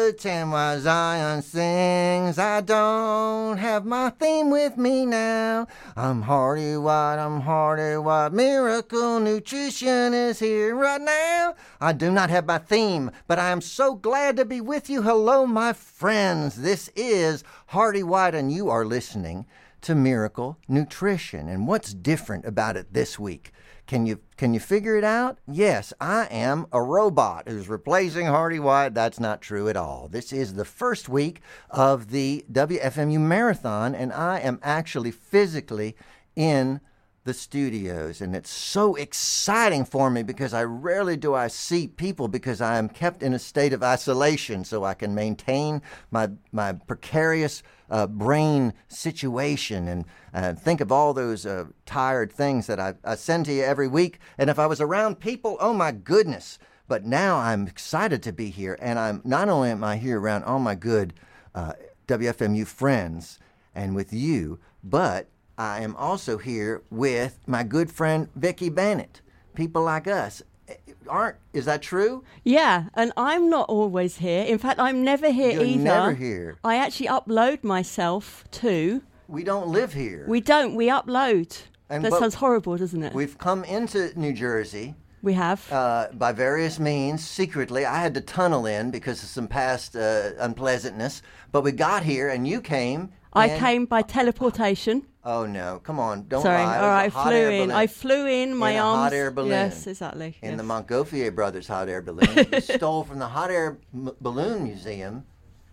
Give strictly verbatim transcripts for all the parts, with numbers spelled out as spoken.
ten while Zion sings. I don't have my theme with me now. I'm Hardy White, I'm Hardy White. Miracle Nutrition is here right now. I do not have my theme, but I am so glad to be with you. Hello, my friends. This is Hardy White, and you are listening to Miracle Nutrition. And what's different about it this week? Can you can you figure it out? Yes, I am a robot who's replacing Hardy White. That's not true at all. This is the first week of the W F M U Marathon, and I am actually physically in the studios. And it's so exciting for me because I rarely do I see people because I am kept in a state of isolation so I can maintain my, my precarious Uh, brain situation and uh, think of all those uh, tired things that I, I send to you every week. And if I was around people, oh my goodness. But now I'm excited to be here. And I'm not only am I here around all my good uh, W F M U friends and with you, but I am also here with my good friend Vicki Bennett. People like us aren't, is that true? Yeah, and I'm not always here. In fact, I'm never here You're either. never here. I actually upload myself too. We don't live here. We don't, we upload. And that sounds horrible, doesn't it? We've come into New Jersey. We have. Uh, by various means, secretly. I had to tunnel in because of some past uh, unpleasantness. But we got here and you came. I and... came by teleportation. Oh, no. Come on. Don't Sorry. lie. All right, I flew in. Balloon. I flew in. My in a arms. hot air balloon. Yes, exactly. In yes. the Montgolfier Brothers hot air balloon. You stole from the Hot Air M- Balloon Museum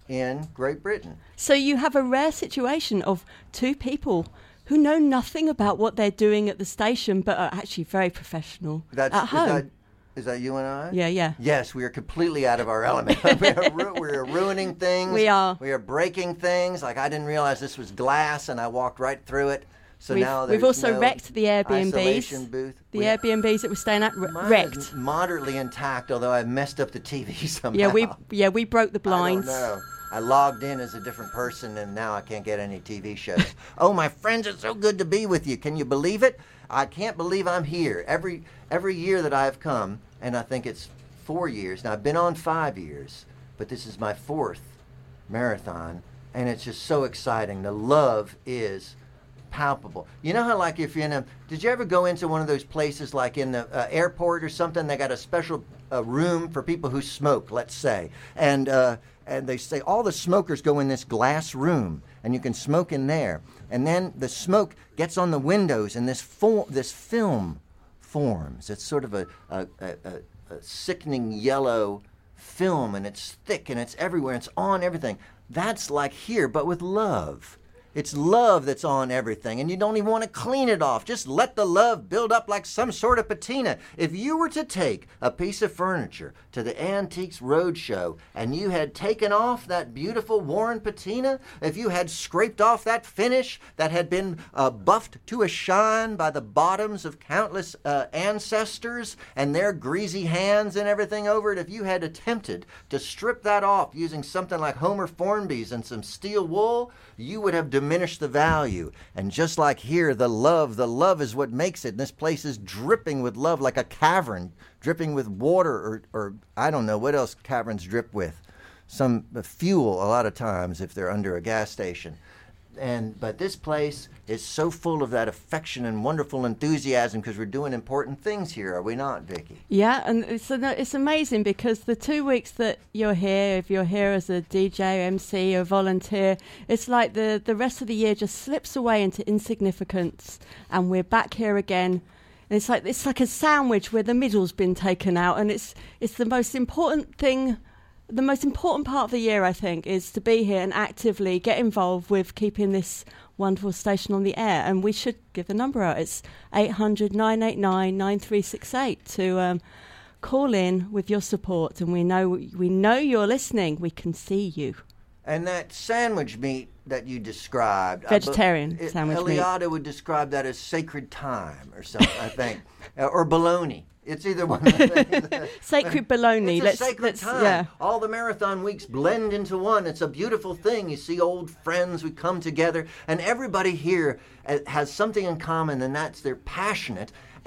in Great Britain. So you have a rare situation of two people who know nothing about what they're doing at the station but are actually very professional That's, at home. Is that, is that you and I? Yeah, yeah. Yes, we are completely out of our element. we, are ru- we are ruining things. We are. We are breaking things. Like I didn't realize this was glass and I walked right through it. So we've, now we've also no wrecked the Airbnbs. Isolation booth. The we, Airbnbs that we're staying at re- mine wrecked. is moderately intact, although I messed up the T V somehow. Yeah, we yeah we broke the blinds. I don't know. I logged in as a different person, and now I can't get any T V shows. Oh, my friends, it's so good to be with you. Can you believe it? I can't believe I'm here. Every every year that I've come, and I think it's four years. Now, I've been on five years, but this is my fourth marathon, and it's just so exciting. The love is palpable. You know how, like, if you're in a, did you ever go into one of those places, like in the uh, airport or something? They got a special uh, room for people who smoke, let's say, and uh, and they say all the smokers go in this glass room, and you can smoke in there, and then the smoke gets on the windows, and this fo- this film forms. It's sort of a a, a, a a sickening yellow film, and it's thick, and it's everywhere, and it's on everything. That's like here, but with love. It's love that's on everything, and you don't even want to clean it off. Just let the love build up like some sort of patina. If you were to take a piece of furniture to the Antiques Roadshow and you had taken off that beautiful worn patina, if you had scraped off that finish that had been uh, buffed to a shine by the bottoms of countless uh, ancestors and their greasy hands and everything over it, if you had attempted to strip that off using something like Homer Formby's and some steel wool, you would have diminished the value. And just like here, the love, the love is what makes it. And this place is dripping with love like a cavern, dripping with water or, or I don't know what else caverns drip with. Some fuel a lot of times if they're under a gas station. And but this place is so full of that affection and wonderful enthusiasm because we're doing important things here, are we not, Vicki? Yeah, and it's it's amazing because the two weeks that you're here, if you're here as a D J, M C, or volunteer, it's like the, the rest of the year just slips away into insignificance, and we're back here again. And it's like it's like a sandwich where the middle's been taken out, and it's it's the most important thing. The most important part of the year, I think, is to be here and actively get involved with keeping this wonderful station on the air. And we should give the number out. It's eight hundred, nine eight nine, nine three six eight to um, call in with your support. And we know we know you're listening. We can see you. And that sandwich meat that you described, vegetarian it, sandwich Eliade meat. would describe that as sacred time or something, I think, uh, or bologna. It's either one of the things. Sacred bologna. It's a let's, sacred let's, time. Yeah. All the marathon weeks blend into one. It's a beautiful thing. You see old friends. We come together, and everybody here has something in common, and that's they're passionate.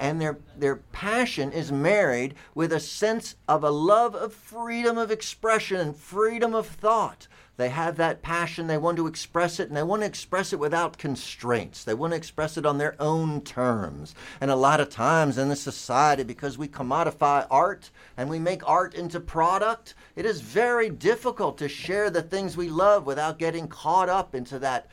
and their their passion is married with a sense of a love of freedom of expression and freedom of thought. They have that passion, they want to express it, and they want to express it without constraints. They want to express it on their own terms. And a lot of times in this society, because we commodify art and we make art into product, it is very difficult to share the things we love without getting caught up into that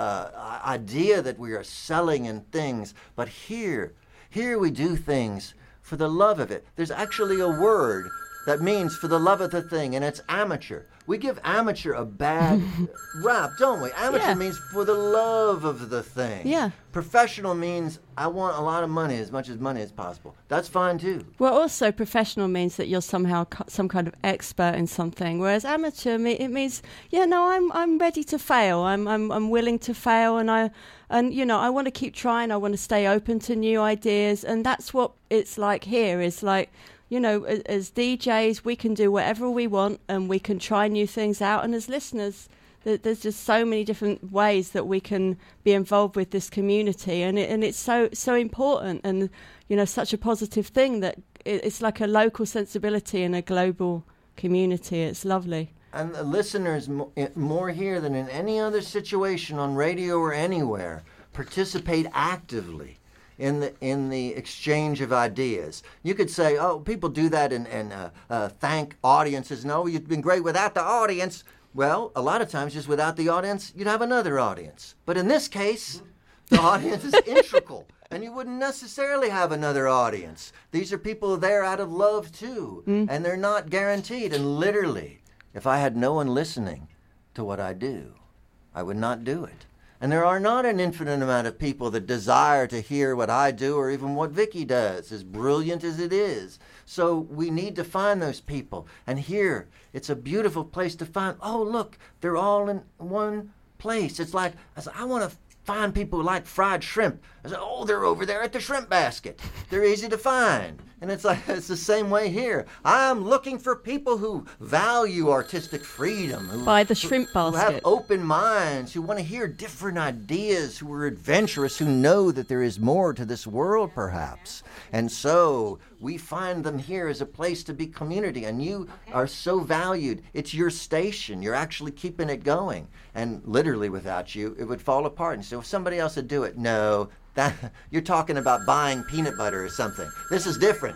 uh, idea that we are selling in things. But here, here we do things for the love of it. There's actually a word that means for the love of the thing, and it's amateur. We give amateur a bad rap, don't we? Amateur Yeah. means for the love of the thing. Yeah. Professional means I want a lot of money, as much as money as possible. That's fine too. Well, also professional means that you're somehow co- some kind of expert in something, whereas amateur me- it means, yeah, no, I'm I'm ready to fail. I'm I'm I'm willing to fail, and I and you know I want to keep trying. I want to stay open to new ideas, and that's what it's like here. Is like, you know, as, as D Js, we can do whatever we want, and we can try new things out. And as listeners, th- there's just so many different ways that we can be involved with this community, and it, and it's so so important, and you know, such a positive thing that it, it's like a local sensibility in a global community. It's lovely. And the listeners, mo- i- more here than in any other situation on radio or anywhere, participate actively in the in the exchange of ideas. You could say, oh, people do that and, and uh, uh, thank audiences. No, you've been great without the audience. Well, a lot of times just without the audience, you'd have another audience. But in this case, the audience is integral, and you wouldn't necessarily have another audience. These are people there out of love too, mm. and they're not guaranteed. And literally, if I had no one listening to what I do, I would not do it. And there are not an infinite amount of people that desire to hear what I do or even what Vicki does, as brilliant as it is. So we need to find those people. And here, it's a beautiful place to find, oh, look, they're all in one place. It's like, I said, I want to find people who like fried shrimp. I said, oh, they're over there at the shrimp basket. They're easy to find. And it's like, it's the same way here. I'm looking for people who value artistic freedom. Who, By the shrimp who, basket. Who have open minds, who want to hear different ideas, who are adventurous, who know that there is more to this world, perhaps. And so we find them here as a place to be community. And you are so valued. It's your station. You're actually keeping it going. And literally without you, it would fall apart. And so if somebody else would do it, no. That, you're talking about buying peanut butter or something. This is different.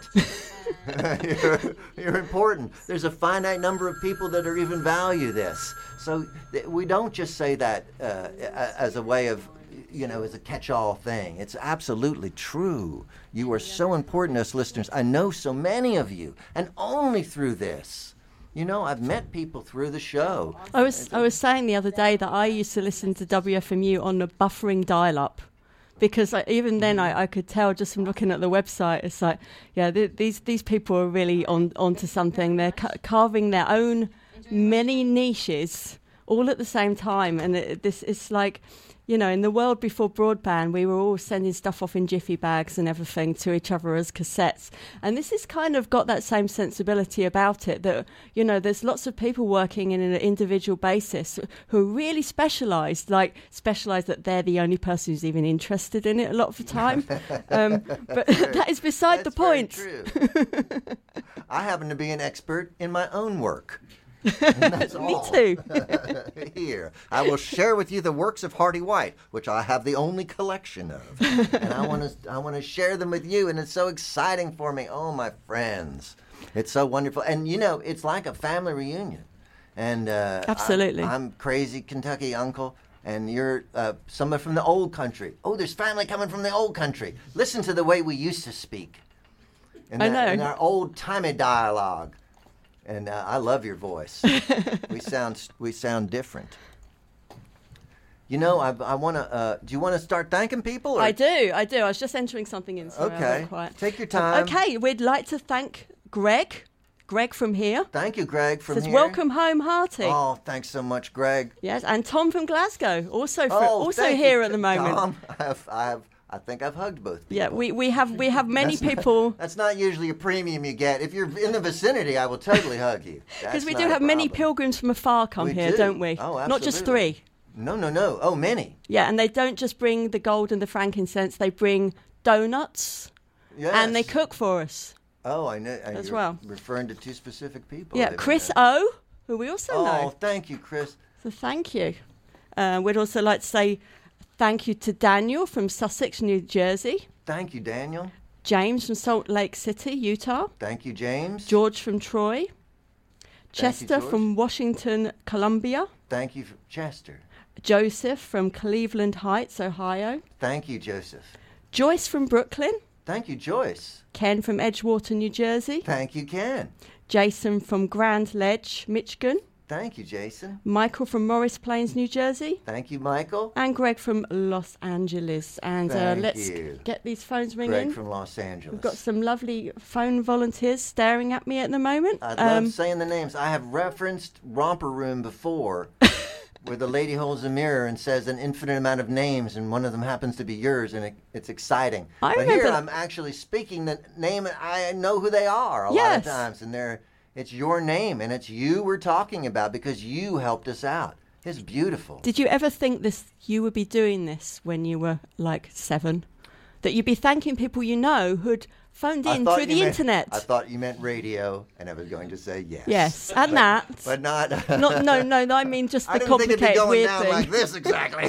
you're, you're important. There's a finite number of people that are even value this. So th- we don't just say that uh, as a way of, you know, as a catch-all thing. It's absolutely true. You are so important to us listeners. I know so many of you, and only through this. You know, I've met people through the show. I was I was saying the other day that I used to listen to W F M U on the buffering dial-up. Because I, even then, I, I could tell just from looking at the website, it's like, yeah, th- these these people are really on onto something. They're ca- carving their own many niches all at the same time, and it, this it's like, you know, in the world before broadband, we were all sending stuff off in jiffy bags and everything to each other as cassettes. And this has kind of got that same sensibility about it that, you know, there's lots of people working in an individual basis who are really specialised, like specialised that they're the only person who's even interested in it a lot of the time. um, but that is beside That's the point. Very true. I happen to be an expert in my own work. That's Me all. too. Here, I will share with you the works of Hardy White, which I have the only collection of, and I want to I want to share them with you, and it's so exciting for me. Oh, my friends, it's so wonderful, and you know, it's like a family reunion. And uh, Absolutely, I'm, I'm crazy Kentucky uncle, and you're uh, someone from the old country. Oh, there's family coming from the old country. Listen to the way we used to speak. In I that, know. in our old-timey dialogue. And uh, I love your voice. we sound we sound different. You know, I I want to. Uh, do you want to start thanking people? Or? I do, I do. I was just entering something in. So Okay. Quiet. Take your time. Okay, we'd like to thank Greg. Greg from here. Thank you, Greg, from Says, here. welcome home, Hearty. Oh, thanks so much, Greg. Yes, and Tom from Glasgow, also for, Oh, also thank here you, at the moment. Tom. I have, I have. I think I've hugged both people. Yeah, we, we have we have many That's people. Not, that's not usually a premium you get. If you're in the vicinity, I will totally hug you. Because we That's do not a have many problem. pilgrims from afar come We here, do. not we? Oh, Not just absolutely. three. No, no, no. Oh, many. Yeah, and they don't just bring the gold and the frankincense. They bring donuts. Yes. And they cook for us. Oh, I know. As you're well. Referring to two specific people. Yeah, I Chris know. O, who we also Oh, know. thank you, Chris. So thank you. Uh, we'd also like to say thank you to Daniel from Sussex, New Jersey. Thank you, Daniel. James from Salt Lake City, Utah. Thank you, James. George from Troy. Chester George. from Washington, Columbia. Thank you, Chester. Joseph from Cleveland Heights, Ohio. Thank you, Joseph. Joyce from Brooklyn. Thank you, Joyce. Ken from Edgewater, New Jersey. Thank you, Ken. Jason from Grand Ledge, Michigan. Thank you, Jason. Michael from Morris Plains, New Jersey. Thank you, Michael. And Greg from Los Angeles. And uh, Thank let's you. get these phones ringing. Greg from Los Angeles. We've got some lovely phone volunteers staring at me at the moment. I Um, love saying the names. I have referenced Romper Room before, where the lady holds a mirror and says an infinite amount of names, and one of them happens to be yours, and it, it's exciting. I but remember here that- I'm actually speaking the name, and I know who they are a lot Yes. of times, and they're it's your name, and it's you we're talking about because you helped us out. It's beautiful. Did you ever think this? You would be doing this when you were like seven? That you'd be thanking people you know who'd phoned I in thought through you the meant- internet? I thought you meant radio, and I was going to say yes. Yes, and that. But not. Not, no, no, no, I mean just I the didn't think it'd be complicated going weird down thing. like this exactly.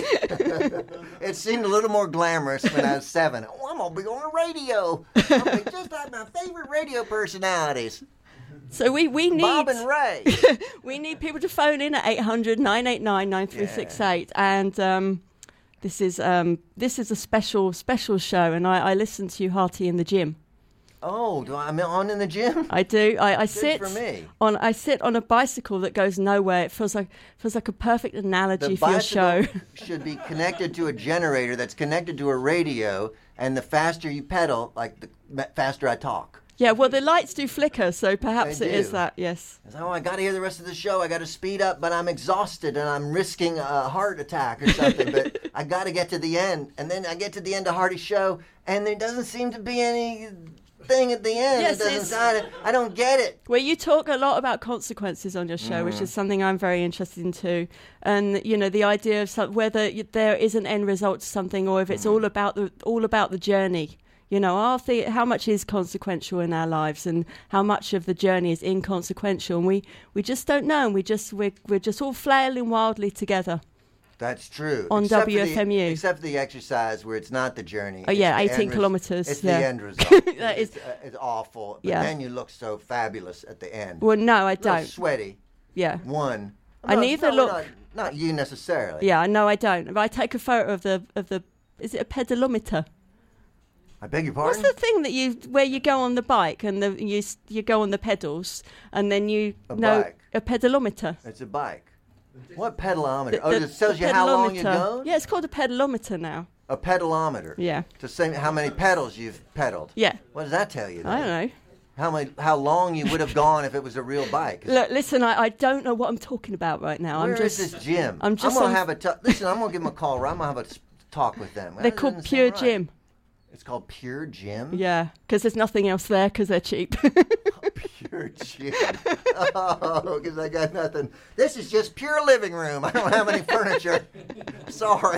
It seemed a little more glamorous when I was seven. Oh, I'm gonna be on the radio. I'll be just like my favorite radio personalities, So we, we need Bob and Ray. we need people to phone in at eight hundred, nine eight nine, nine three six eight, and um, this is um, this is a special special show, and I, I listen to you hearty in the gym. Oh, do I, I'm on in the gym? I do. I, I Good sit for me. on I sit on a bicycle that goes nowhere. It feels like feels like a perfect analogy The for your show. bicycle should be connected to a generator that's connected to a radio, and the faster you pedal, like the ma- faster I talk. Yeah, well, the lights do flicker, so perhaps They it is do. that. Yes. It's like, oh, I got to hear the rest of the show. I got to speed up, but I'm exhausted and I'm risking a heart attack or something. But I got to get to the end, and then I get to the end of Hardy's show, and there doesn't seem to be anything at the end. Yes, it doesn't. it's- I, I don't get it. Well, you talk a lot about consequences on your show, which is something I'm very interested in too. And you know, the idea of some, whether y- there is an end result to something, or if it's all about the all about the journey. You know, our the, how much is consequential in our lives, and how much of the journey is inconsequential, and we, we just don't know, and we just we're we're just all flailing wildly together. That's true. On Except for the- W F M U. except for the exercise where it's not the journey. Oh, it's yeah, the eighteen end res- kilometers, It's yeah. the end result. That it's, is- uh, it's awful. But Yeah. then you look so fabulous at the end. Well, no, I A little don't. sweaty. Yeah, One. I No, neither no, look- Not, not you necessarily. yeah, no, I don't. But I take a photo of the of the. Is it a pedalometer? I beg your What's pardon? the thing that you where you go on the bike and the you s- you go on the pedals and then you A know bike. a pedalometer. It's a bike. What pedalometer? The- oh, the- it tells the you how long you pedalometer. go? Yeah, it's called a pedalometer now. A pedalometer. Yeah, To say how many pedals you've pedaled. yeah. What does that tell you? Then? I don't know. How many? How long you would have gone if it was a real bike? Look, listen, I, I don't know what I'm talking about right now. Where I'm is just this gym? I'm just gonna on- have a t- listen. I'm gonna give them a call. Right? I'm gonna have a s- talk with them. they're That called doesn't Pure sound right. Gym. It's called Pure Gym. Yeah, because there's nothing else there because they're cheap. Pure Gym. Oh, because I got nothing. This is just pure living room. I don't have any furniture. Sorry.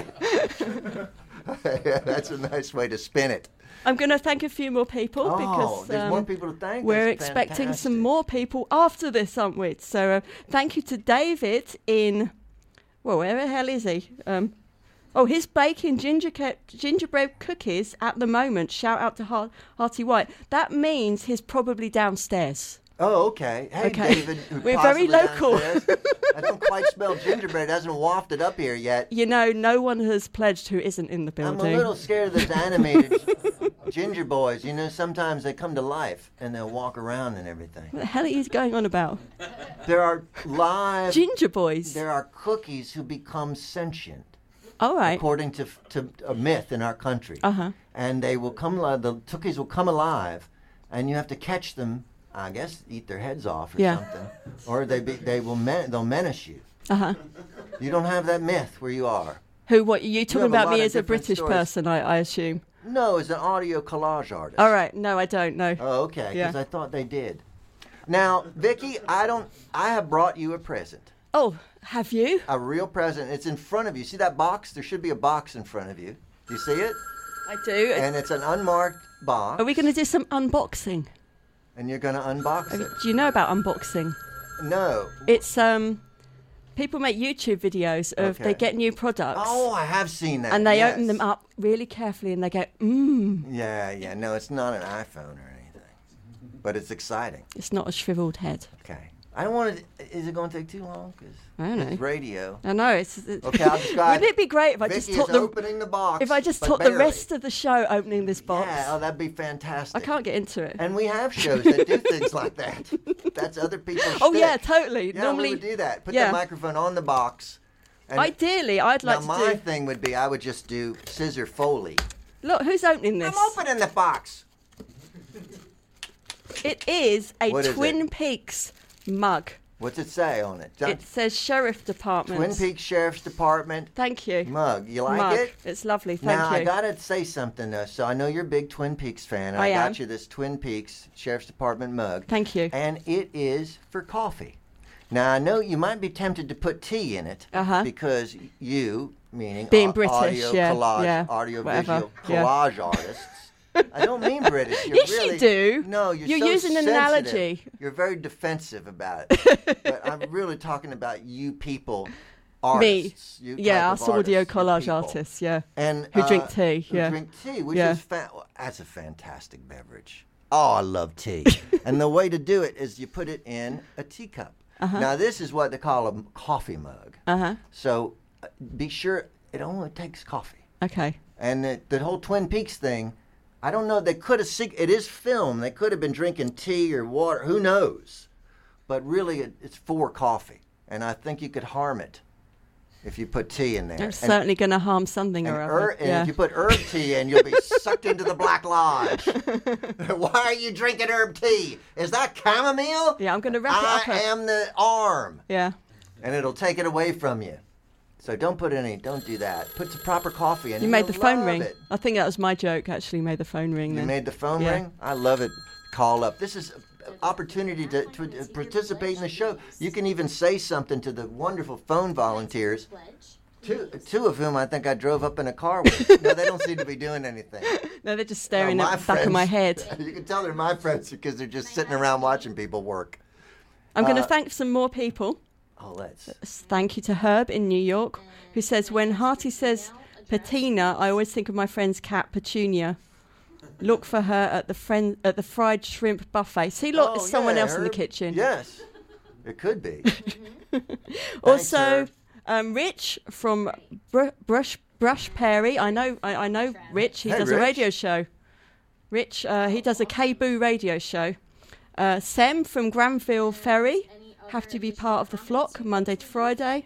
That's a nice way to spin it. I'm going to thank a few more people Oh, because there's um, more people to thank. we're That's expecting fantastic. some more people after this, aren't we? So uh, thank you to David in, well, where the hell is he? Um, oh, he's baking ginger ca- gingerbread cookies at the moment. Shout out to Har- Hearty White. That means he's probably downstairs. Oh, okay. Hey, Okay. David. who We're very possibly local. downstairs. I don't quite smell gingerbread. It hasn't wafted up here yet. You know, no one has pledged who isn't in the I'm building. a little scared of those animated ginger boys. You know, sometimes they come to life and they'll walk around and everything. What the hell are you going on about? There are live. Ginger boys. There are cookies who become sentient, All right. according to to a myth in our country. Uh huh. And they will come alive. The cookies will come alive, and you have to catch them. I guess eat their heads off or Yeah. something, or they be, they will men- they'll menace you. Uh huh. You don't have that myth where you are. Who? What? You talking have a about lot me of as a different British stories. person? I, I assume. No, as an audio collage artist. All right. No, I don't know. Oh, okay. Because Yeah. I thought they did. Now, Vicky, I don't. I have brought you a present, Oh, have you? a real present. It's in front of you. See that box? There should be a box in front of you. Do you see it? I do. And it's an unmarked box. Are we going to do some unboxing? And you're going to unbox Have- it. Do you know about unboxing? No. It's um, people make YouTube videos of Okay. they get new products. Oh, I have seen that. And they yes. open them up really carefully and they go, mmm. Yeah, yeah. No, it's not an iPhone or anything. But it's exciting. It's not a shriveled head. Okay. I don't want to... Is it going to take too long? Because I don't know. it's radio. I know. It's, it's Okay, I'll describe... Wouldn't it be great if I Vicky just taught is the opening the box, if I just but taught the barely. rest of the show opening this box? Yeah, oh, that'd be fantastic. I can't get into it. And we have shows that do things like that. That's other people's Oh shtick. yeah, totally. Yeah, Normally, we would do that. Put yeah. the microphone on the box. And ideally, I'd like now to my do. thing would be I would just do scissor Foley. Look, who's opening this? I'm opening the box. It is a What is Twin it? Peaks mug. What's it say on it? It says Sheriff Department. Twin Peaks Sheriff's Department Thank you. mug. You like mug. it? It's lovely. Thank now you. I gotta say something though. So I know you're a big Twin Peaks fan. And I I got am. you this Twin Peaks Sheriff's Department mug. Thank you. And it is for coffee. Now I know you might be tempted to put tea in it Uh-huh. because you, meaning Being au- British, audio yeah, collage, yeah, audio whatever, visual yeah. collage artists. I don't mean British. You're Yes, really, you do. No, you're, You're so using an sensitive. analogy. You're very defensive about it. But I'm really talking about you people, artists. You Yeah, type us of audio artists, you collage people. artists. Yeah. And Who uh, drink tea, Who yeah. drink tea, which Yeah. is fa- that's a fantastic beverage. Oh, I love tea. And the way to do it is you put it in a teacup. Uh-huh. Now this is what they call a coffee mug. Uh huh. So uh, be sure it only takes coffee. Okay. And the, the whole Twin Peaks thing, I don't know. They could have. It is film. They could have been drinking tea or water. Who knows? But really, it, it's for coffee, and I think you could harm it if you put tea in there. I'm And- certainly going to harm something and, or her- other. and Yeah. if you put herb tea in, you'll be sucked into the Black Lodge. Why are you drinking herb tea? Is that chamomile? Yeah, I'm going to wrap I it up. at- am the arm, Yeah. and it'll take it away from you. So don't put any. Don't do that. Put some proper coffee in. You and made you'll the phone love ring. it. I think that was my joke. Actually, made the phone ring. You then. made the phone Yeah. ring? I love it. Call up. This is an opportunity to, to participate in the show. You can even say something to the wonderful phone volunteers, two, two of whom I think I drove up in a car with. No, they don't seem to be doing anything. No, they're just staring No, at my the back of my friends- head. You can tell they're my friends because they're just sitting around watching people work. I'm going to Uh, thank some more people. Oh, let's. Thank you to Herb in New York, who says, when Harty says patina, I always think of my friend's cat, Petunia. Look for her at the friend at the fried shrimp buffet. See, look, Oh, it's someone yeah, else in the Herb. kitchen. Yes, it could be. Also, Herb. um, Rich from Br- Brush Brush Perry. I know, I, I know Rich. He Hey, does a Rich. radio show. Rich, uh, he does a K-Boo radio show. Uh, Sem from Granville Ferry, have to be part of the flock Monday to Friday.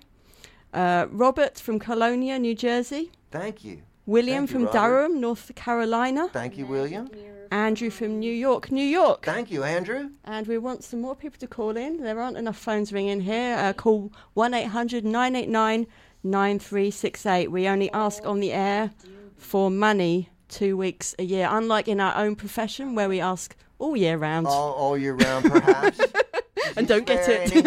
Uh, Robert from Colonia, New Jersey. Thank you. William Thank you, from Robert. Durham, North Carolina. Thank you, William. Andrew from New York, New York. Thank you, Andrew. And we want some more people to call in. There aren't enough phones ringing here. Uh, call one eight hundred nine eight nine nine three six eight. We only ask on the air for money two weeks a year, unlike in our own profession where we ask all year round. All, all year round, perhaps. And don't get Spare it.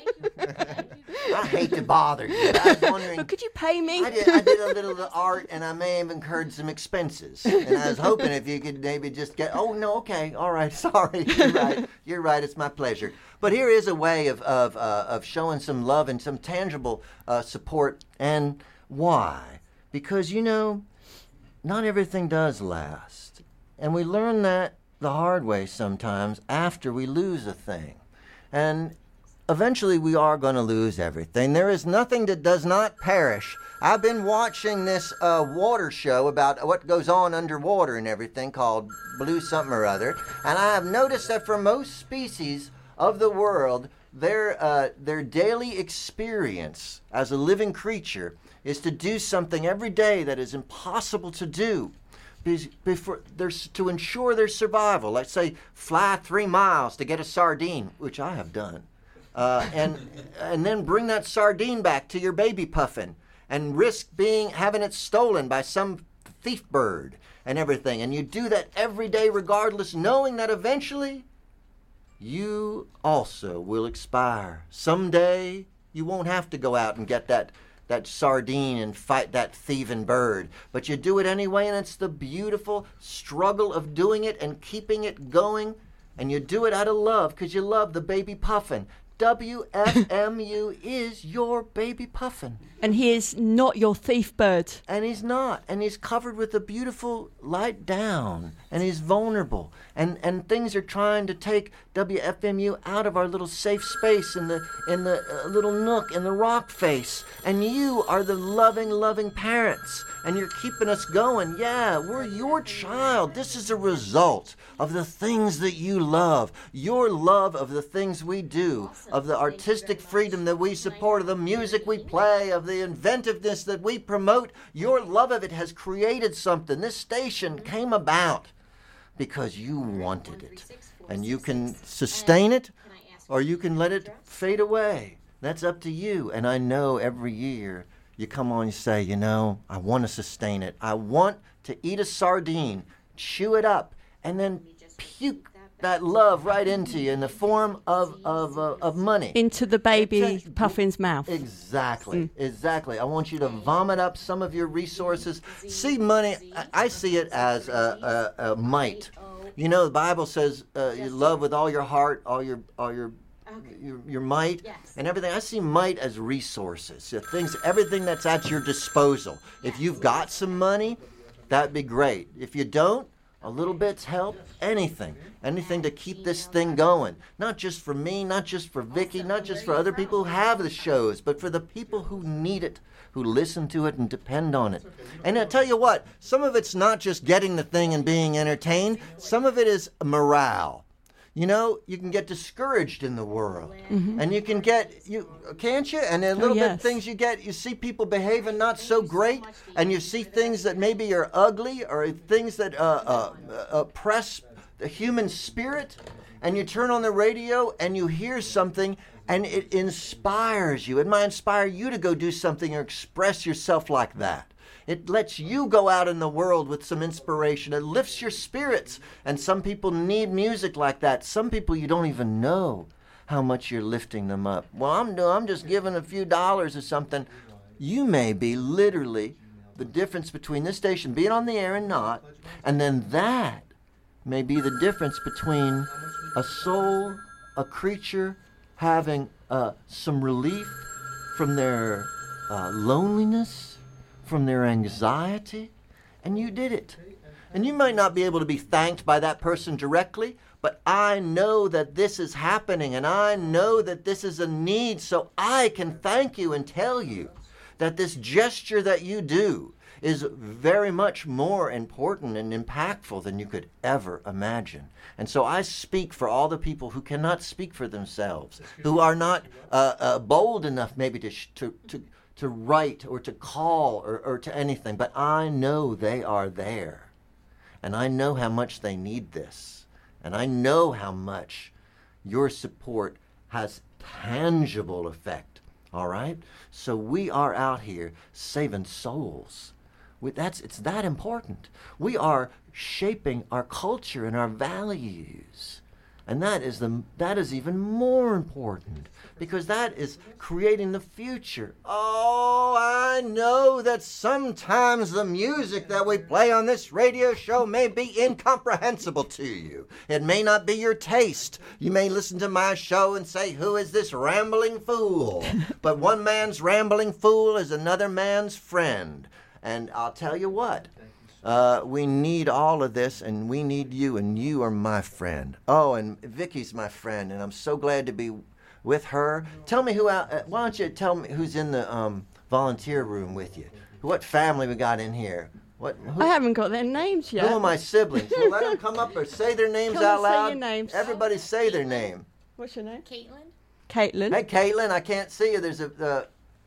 any? I hate to bother you. I was wondering. But could you pay me? I did, I did a little of the art, and I may have incurred some expenses. And I was hoping if you could maybe just get. Oh no, okay, all right, sorry. You're right. You're right. It's my pleasure. But here is a way of of uh, of showing some love and some tangible uh, support. And why? Because you know, not everything does last, and we learn that the hard way sometimes after we lose a thing, and. Eventually, we are going to lose everything. There is nothing that does not perish. I've been watching this uh, water show about what goes on underwater and everything called Blue something or other, and I have noticed that for most species of the world, their uh, their daily experience as a living creature is to do something every day that is impossible to do. Before there's to ensure their survival. Let's say fly three miles to get a sardine, which I have done. Uh, and and then bring that sardine back to your baby puffin and risk being having it stolen by some thief bird and everything. And you do that every day regardless, knowing that eventually you also will expire. Someday you won't have to go out and get that that sardine and fight that thieving bird. But you do it anyway, and it's the beautiful struggle of doing it and keeping it going. And you do it out of love because you love the baby puffin. W F M U is your baby puffin. And he is not your thief bird. And he's not. And he's covered with a beautiful light down. And he's vulnerable. And and things are trying to take W F M U out of our little safe space in the in the uh, little nook in the rock face. And you are the loving, loving parents. And you're keeping us going. Yeah, we're your child. This is a result of the things that you love. Your love of the things we do. Of the artistic freedom that we support. Of the music we play. Of the inventiveness that we promote. Your love of it has created something. This station came about because you wanted it. And you can sustain it or you can let it fade away. That's up to you. And I know every year you come on and say, you know, I want to sustain it. I want to eat a sardine, chew it up, and then puke that love right into you in the form of of uh, of money. Into the baby puffin's mouth. Exactly, mm. exactly. I want you to vomit up some of your resources. See money, I, I see it as a, a, a might. You know, the Bible says uh, you love with all your heart, all your all your your, your might, and everything. I see might as resources, so things, everything that's at your disposal. If you've got some money, that'd be great. If you don't, a little bit's help, anything. Anything to keep this thing going. Not just for me, not just for Vicky, not just for other people who have the shows, but for the people who need it, who listen to it and depend on it. And I tell you what, some of it's not just getting the thing and being entertained. Some of it is morale. You know, you can get discouraged in the world. Mm-hmm. And you can get, you can't you? And then little oh, yes. bit things you get, you see people behaving not so great, and you see things that maybe are ugly or things that uh, uh, oppress the human spirit, and you turn on the radio and you hear something and it inspires you. It might inspire you to go do something or express yourself like that. It lets you go out in the world with some inspiration. It lifts your spirits. And some people need music like that. Some people you don't even know how much you're lifting them up. Well, I'm, I'm just giving a few dollars or something. You may be literally the difference between this station being on the air and not. And then that may be the difference between a soul, a creature, having uh, some relief from their uh, loneliness, from their anxiety, and you did it. And you might not be able to be thanked by that person directly, but I know that this is happening, and I know that this is a need, so I can thank you and tell you that this gesture that you do is very much more important and impactful than you could ever imagine. And so I speak for all the people who cannot speak for themselves, who are not uh, uh, bold enough maybe to, sh- to, to, to write or to call or, or to anything, but I know they are there. And I know how much they need this. And I know how much your support has tangible effect, all right? So we are out here saving souls. We, that's, it's that important. We are shaping our culture and our values. And that is the that is even more important because that is creating the future. Oh, I know that sometimes the music that we play on this radio show may be incomprehensible to you. It may not be your taste. You may listen to my show and say, who is this rambling fool? But one man's rambling fool is another man's friend. And I'll tell you what, uh, we need all of this, and we need you, and you are my friend. Oh, and Vicky's my friend, and I'm so glad to be with her. Tell me who, uh, why don't you tell me who's in the um, volunteer room with you? What family we got in here? What? Who, I haven't got their names yet. Who are my siblings? Well, let them come up or say their names come out loud. Say your names. Everybody say their name. What's your name? Caitlin. Caitlin. Hey, Caitlin, I can't see you. There's a... Uh,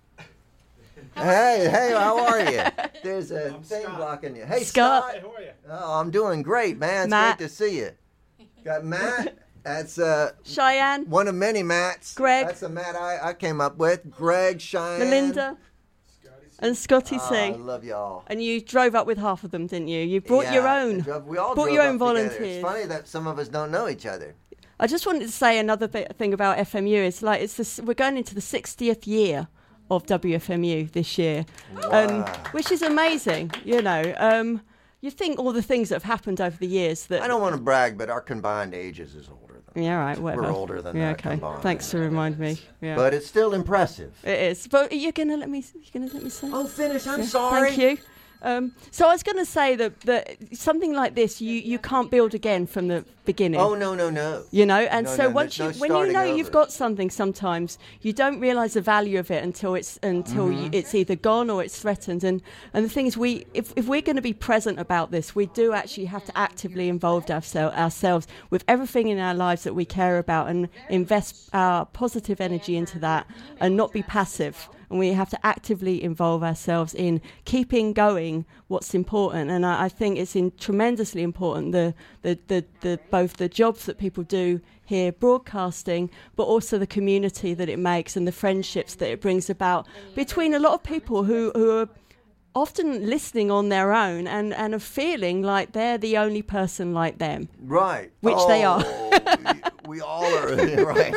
Hey, hey, how are you? There's a I'm thing Scott. blocking you. Hey, Scott. Scott. Hey, how are you? Oh, I'm doing great, man. It's Matt. great to see you. Got Matt. That's uh, Cheyenne. one of many Matts. Greg. That's a Matt I, I came up with. Greg, Cheyenne. Melinda. And Scotty Oh, C. I love y'all. And you drove up with half of them, didn't you? You brought Yeah, your own. drove- we all brought drove your up own together. volunteers. It's funny that some of us don't know each other. I just wanted to say another th- thing about F M U. It's like it's this, we're going into the sixtieth year of W F M U this year, Wow. um, which is amazing. You know, um, you think all the things that have happened over the years that I don't want to brag, but our combined ages is older than yeah, right, whatever. We're older than yeah, that okay. combined. Thanks for reminding me. Yeah, But it's still impressive. it is. But you're gonna let me. You're gonna let me say. Oh, finish. I'm Yeah, sorry. Thank you. Um, so I was going to say that, that something like this, you, you can't build again from the beginning. Oh, no, no, no. You know, and No, so no, once there's you, no when you starting know over. you've got something, sometimes you don't realise the value of it until it's until Mm-hmm. you, it's either gone or it's threatened. And and the thing is, we if if we're going to be present about this, we do actually have to actively involve oursel- ourselves with everything in our lives that we care about and invest our positive energy into that, and not be passive. And we have to actively involve ourselves in keeping going what's important. And I, I think it's in tremendously important, the, the, the, the both the jobs that people do here broadcasting, but also the community that it makes and the friendships that it brings about between a lot of people who, who are often listening on their own and, and are feeling like they're the only person like them. Right. Which oh, they are. we, we all are. Right.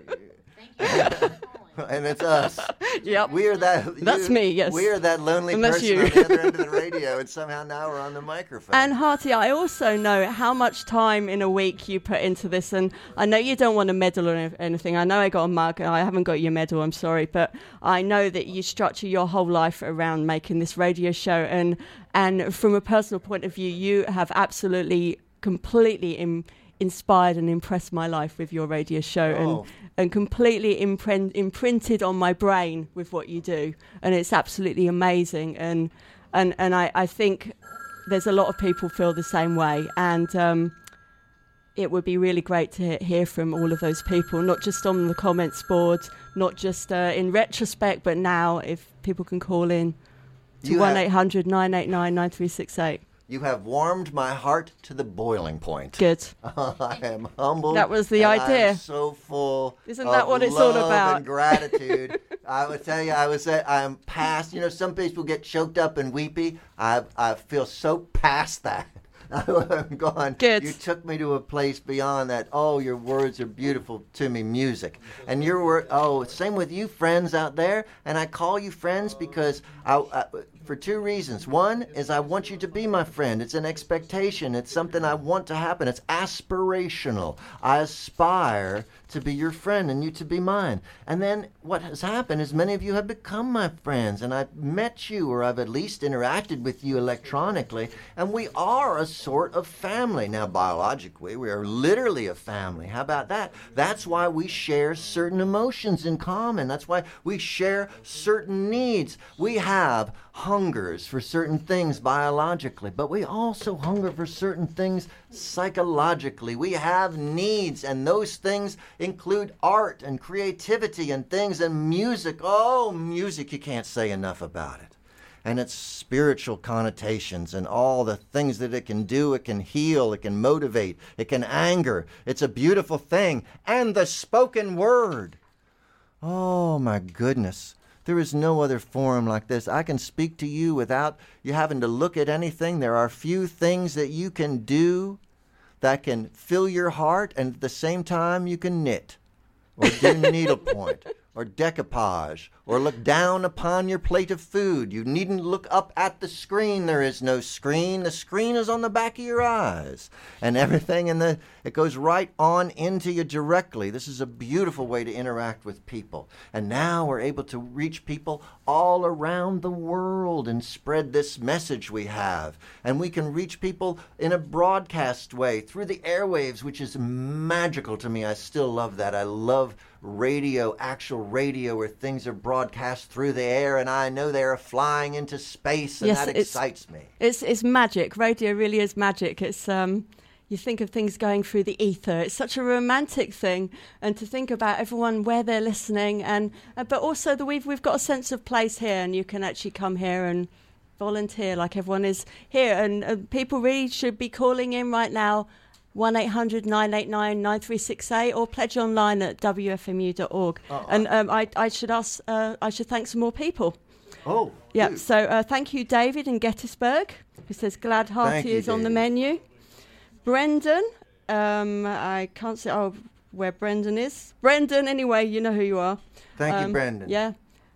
And it's us. Yep. We are that. That's me, yes. We are that lonely And that's person you. on the other end of the radio, and somehow now we're on the microphone. And Harty, I also know how much time in a week you put into this, and I know you don't want a medal or anything. I know I got a mug, and I haven't got your medal, I'm sorry, but I know that you structure your whole life around making this radio show, and and from a personal point of view, you have absolutely, completely im- inspired and impressed my life with your radio show, Oh. and and completely imprint, imprinted on my brain with what you do, and it's absolutely amazing. And and and I, I think there's a lot of people feel the same way, and um, it would be really great to he- hear from all of those people, not just on the comments board, not just uh, in retrospect, but now if people can call in to You one have- eight hundred nine eight nine nine three six eight. You have warmed my heart to the boiling point. Good. I am humbled. That was the and idea. I am so full. Isn't of that what it's all love about? And gratitude. I would tell you, I was at, I'm past. You know, some people get choked up and weepy. I I feel so past that. I'm gone. Good. You took me to a place beyond that. Oh, your words are beautiful to me, music. And your word. Oh, same with you, friends out there. And I call you friends because I. I for two reasons. One is I want you to be my friend. It's an expectation. It's something I want to happen. It's aspirational. I aspire to be your friend and you to be mine. And then what has happened is many of you have become my friends, and I've met you, or I've at least interacted with you electronically, and we are a sort of family. Now, biologically, we are literally a family. How about that? That's why we share certain emotions in common. That's why we share certain needs. We have hungers for certain things biologically, but we also hunger for certain things psychologically. We have needs, and those things include art and creativity and things, and music. Oh, music, you can't say enough about it. And its spiritual connotations and all the things that it can do. It can heal, it can motivate, it can anger. It's a beautiful thing. And the spoken word. Oh, my goodness. There is no other forum like this. I can speak to you without you having to look at anything. There are few things that you can do that can fill your heart, and at the same time you can knit or do needlepoint or decoupage or look down upon your plate of food. You needn't look up at the screen. There is no screen. The screen is on the back of your eyes, and everything in the it goes right on into you directly. This is a beautiful way to interact with people. And now we're able to reach people all around the world and spread this message we have. And we can reach people in a broadcast way through the airwaves, which is magical to me. I still love that. I love radio, actual radio, where things are broadcast through the air, and I know they are flying into space, and Yes, that it's- excites me. It's it's magic. Radio really is magic. It's um, you think of things going through the ether. It's such a romantic thing, and to think about everyone where they're listening, and uh, but also that we've we've got a sense of place here, and you can actually come here and volunteer like everyone is here, and uh, people really should be calling in right now. one eight hundred nine eight nine nine three six eight or pledge online at w f m u dot org. Oh, and um, I, I should ask, uh, I should thank some more people. Oh, Yeah, dude. so uh, thank you, David in Gettysburg, who says glad Thank Harty you, is on the David. menu. Brendan, um, I can't see oh, where Brendan is. Brendan, anyway, you know who you are. Thank you, Um, Brendan. Yeah.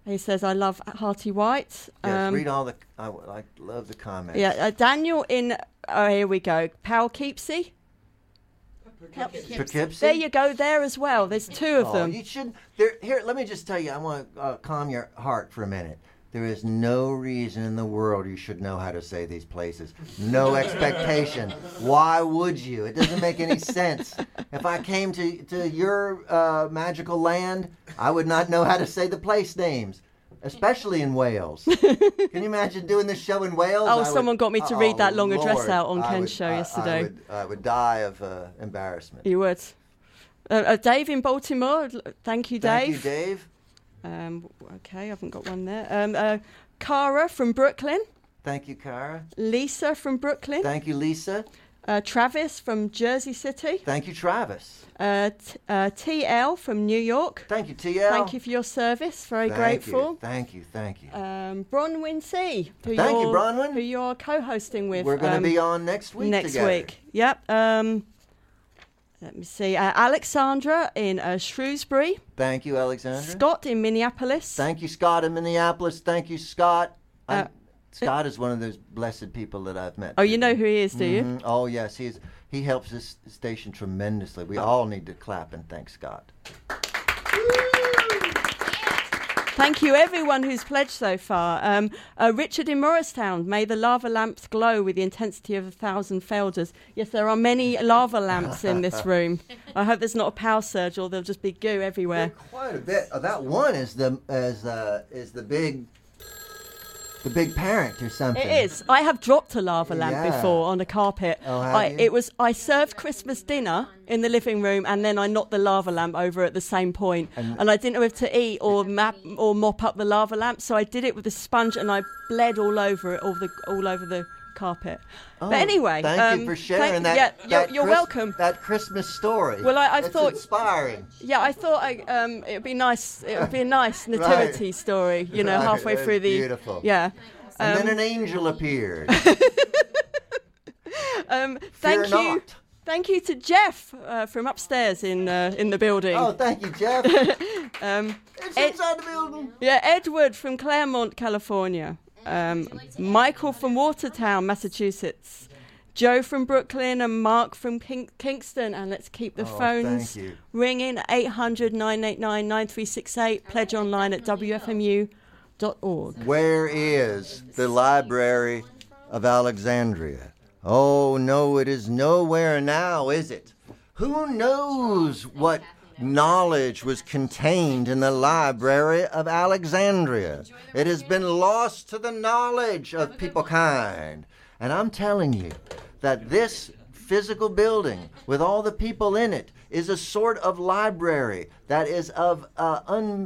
He says, I love Hearty White. Yes, Um, read all the. I, I love the comments. yeah, uh, Daniel in. Oh, here we go. Poughkeepsie. Poughkeepsie. There you go. There as well. There's two of Oh, them. you should. There, here, let me just tell you. I want to uh, calm your heart for a minute. There is no reason in the world you should know how to say these places. No expectation. Why would you? It doesn't make any sense. If I came to, to your uh, magical land, I would not know how to say the place names, especially in Wales. Can you imagine doing this show in Wales? Oh, I someone would, got me to oh, read that long Lord, address out on I Ken's would- show I- yesterday. I would, I would die of uh, embarrassment. You would. Uh, uh, Dave in Baltimore. l- Thank you, Thank Dave. you, Dave. Um, okay, I haven't got one there. Um, uh, Cara from Brooklyn. Thank you, Cara. Lisa from Brooklyn. Thank you, Lisa. Uh, Travis from Jersey City. Thank you, Travis. Uh, t- uh, T L from New York. Thank you, T L. Thank you for your service. Very Thank grateful. You. Thank you, thank you. Um, Bronwyn C. Who Thank you, you're, Bronwyn. Who you're co-hosting with. We're going to um, be on next week next together. week. Yep. Um, let me see. Uh, Alexandra in uh, Shrewsbury. Thank you, Alexandra. Scott in Minneapolis. Thank you, Scott in Minneapolis. Thank you, Scott. I'm- Uh, Scott is one of those blessed people that I've met. Oh, you know who he is, do you? Mhm. Oh, yes. He's, he helps this station tremendously. We all need to clap and thank Scott. Thank you, everyone who's pledged so far. Um, uh, Richard in Morristown, may the lava lamps glow with the intensity of a thousand felders. Yes, there are many lava lamps in this room. I hope there's not a power surge or there'll just be goo everywhere. Quite a bit. Uh, that one is the is uh, is the big the big parent or something. It is. I have dropped a lava lamp Yeah. before on a carpet. Oh, have I, you? it was. I served Christmas dinner in the living room, and then I knocked the lava lamp over at the same point. And- And, I didn't know if to eat or map or mop up the lava lamp, so I did it with a sponge, and I bled all over it, all the all over the carpet. Oh, but anyway, thank um, you for sharing thank- that. Yeah, that you're, you're Chris- welcome. That Christmas story. Well, I- I it's thought- inspiring. Yeah, I thought I, um, it would be nice. It would be a nice nativity story, you know, Right, halfway that's through the. beautiful. Yeah. And Um, then an angel appeared. um, Fear thank you. not. Thank you to Jeff uh, from upstairs in uh, in the building. Oh, thank you, Jeff. Um, It's Ed- inside the building. yeah, Edward from Claremont, California. Um, Michael from Watertown, Massachusetts. Joe from Brooklyn and Mark from King- Kingston. And let's keep the Oh, phones thank you. ringing. eight hundred, nine eight nine, nine three six eight. Pledge online at w f m u dot org. Where is the Library of Alexandria? Oh, no, it is nowhere now, is it? Who knows what knowledge was contained in the Library of Alexandria? It has been lost to the knowledge of peoplekind. And I'm telling you that this physical building with all the people in it is a sort of library that is of uh,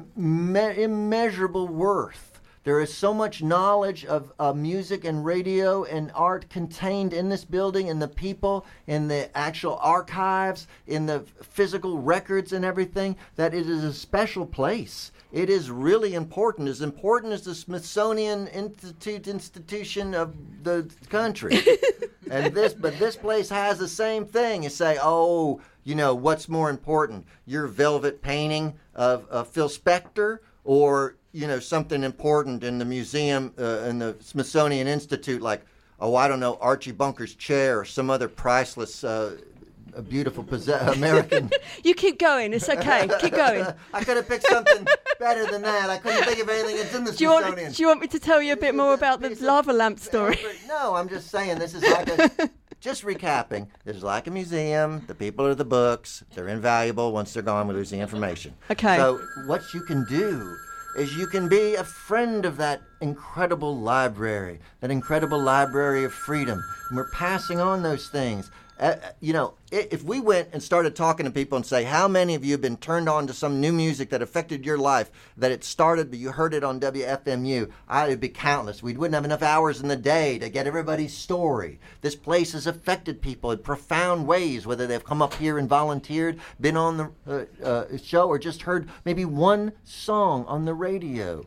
unme- immeasurable worth. There is so much knowledge of uh, music and radio and art contained in this building, in the people, in the actual archives, in the physical records and everything, that it is a special place. It is really important, as important as the Smithsonian Institute institution of the country. And this, but this place has the same thing. You say, oh, you know, what's more important, your velvet painting of, of Phil Spector, or you know, something important in the museum, uh, in the Smithsonian Institute, like, oh, I don't know, Archie Bunker's chair or some other priceless, uh, a beautiful possess- American. You keep going. It's okay. Keep going. I could have picked something better than that. I couldn't think of anything that's in the Do you, Smithsonian. want, do you want me to tell you a bit more about the Piece of- lava lamp story? No, I'm just saying this is like a, just recapping. This is like a museum. The people are the books. They're invaluable. Once they're gone, we lose the information. Okay. So what you can do is you can be a friend of that incredible library, that incredible library of freedom. And we're passing on those things. Uh, you know, i- if we went and started talking to people and say, how many of you have been turned on to some new music that affected your life, that it started, but you heard it on W F M U, I, it'd be countless. We wouldn't have enough hours in the day to get everybody's story. This place has affected people in profound ways, whether they've come up here and volunteered, been on the uh, uh, show, or just heard maybe one song on the radio.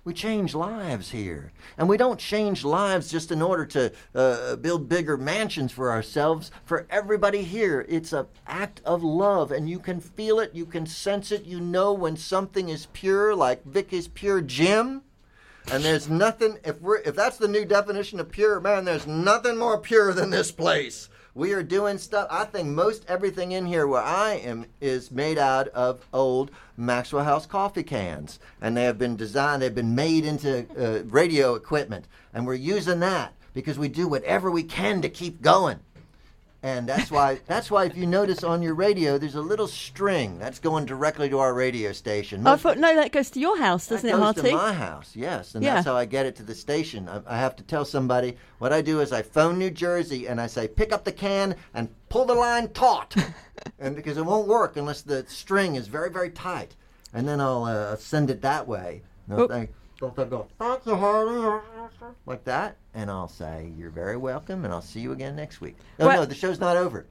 We change lives here. And we don't change lives just in order to uh, build bigger mansions for ourselves. For everybody here, it's an act of love. And you can feel it. You can sense it. You know when something is pure, like Vic is pure Jim. And there's nothing, if we're if that's the new definition of pure, man, there's nothing more pure than this place. We are doing stuff. I think most everything in here where I am is made out of old Maxwell House coffee cans. And they have been designed, they've been made into uh, radio equipment. And we're using that because we do whatever we can to keep going. And that's why that's why if you notice on your radio, there's a little string that's going directly to our radio station. Most, I thought, no, that goes to your house, doesn't it, Harty? That goes to my house, yes. And yeah. that's how I get it to the station. I, I have to tell somebody, what I do is I phone New Jersey and I say, pick up the can and pull the line taut. And because it won't work unless the string is very, very tight. And then I'll uh, send it that way. They'll think, they'll go, thank you, Harty. Like that, and I'll say, you're very welcome, and I'll see you again next week. No, well, no, the show's not over.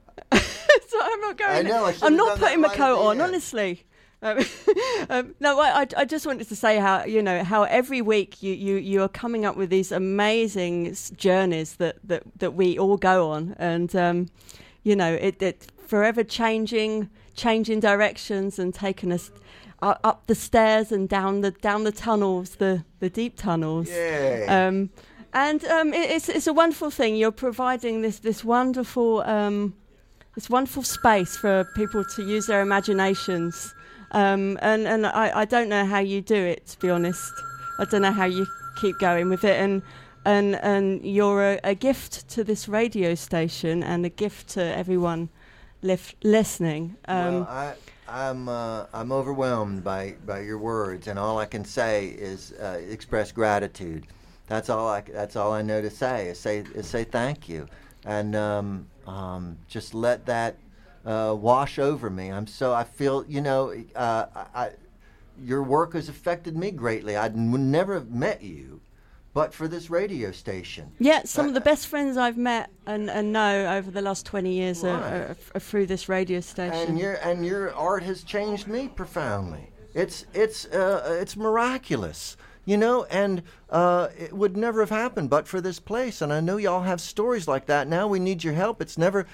So I'm not going. I know, I I'm not putting my right coat on, honestly. Um, um, no, I, I just wanted to say how, you know, how every week you, you, you are coming up with these amazing s- journeys that, that, that we all go on. And, um, you know, it, it forever changing, changing directions and taking us uh, up the stairs and down the down the tunnels, the, the deep tunnels. Yeah. Um, and um, it, it's it's a wonderful thing. You're providing this this wonderful um, this wonderful space for people to use their imaginations. Um, and and I, I don't know how you do it, to be honest. I don't know how you keep going with it. And and and you're a, a gift to this radio station and a gift to everyone lif- listening. Um, well, I, I'm uh, I'm overwhelmed by, by your words, and all I can say is uh, express gratitude. That's all I that's all I know to say is say is say thank you, and um, um, just let that uh, wash over me. I'm so I feel you know uh, I, I, your work has affected me greatly. I would never have met you, but for this radio station. Yeah, some uh, of the best friends I've met and, and know over the last twenty years right. are, are, are through this radio station. And your and your art has changed me profoundly. It's it's uh, it's miraculous, you know, and uh, it would never have happened but for this place. And I know y'all have stories like that. Now we need your help. It's never,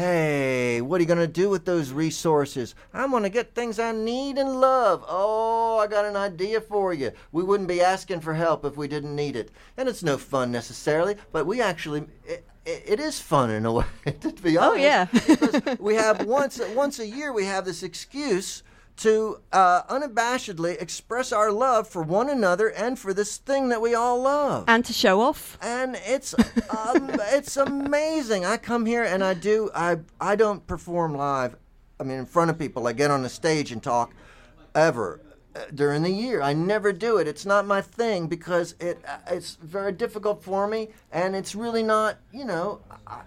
hey, what are you going to do with those resources? I'm going to get things I need and love. Oh, I got an idea for you. We wouldn't be asking for help if we didn't need it. And it's no fun necessarily, but we actually, it, it, it is fun in a way, to be honest. Oh, yeah. Because we have once, once a year, we have this excuse to uh, unabashedly express our love for one another and for this thing that we all love. And to show off. And it's um, it's amazing. I come here and I do, I, I don't perform live, I mean, in front of people. I get on the stage and talk ever uh, during the year. I never do it. It's not my thing because it uh, it's very difficult for me, and it's really not, you know, I,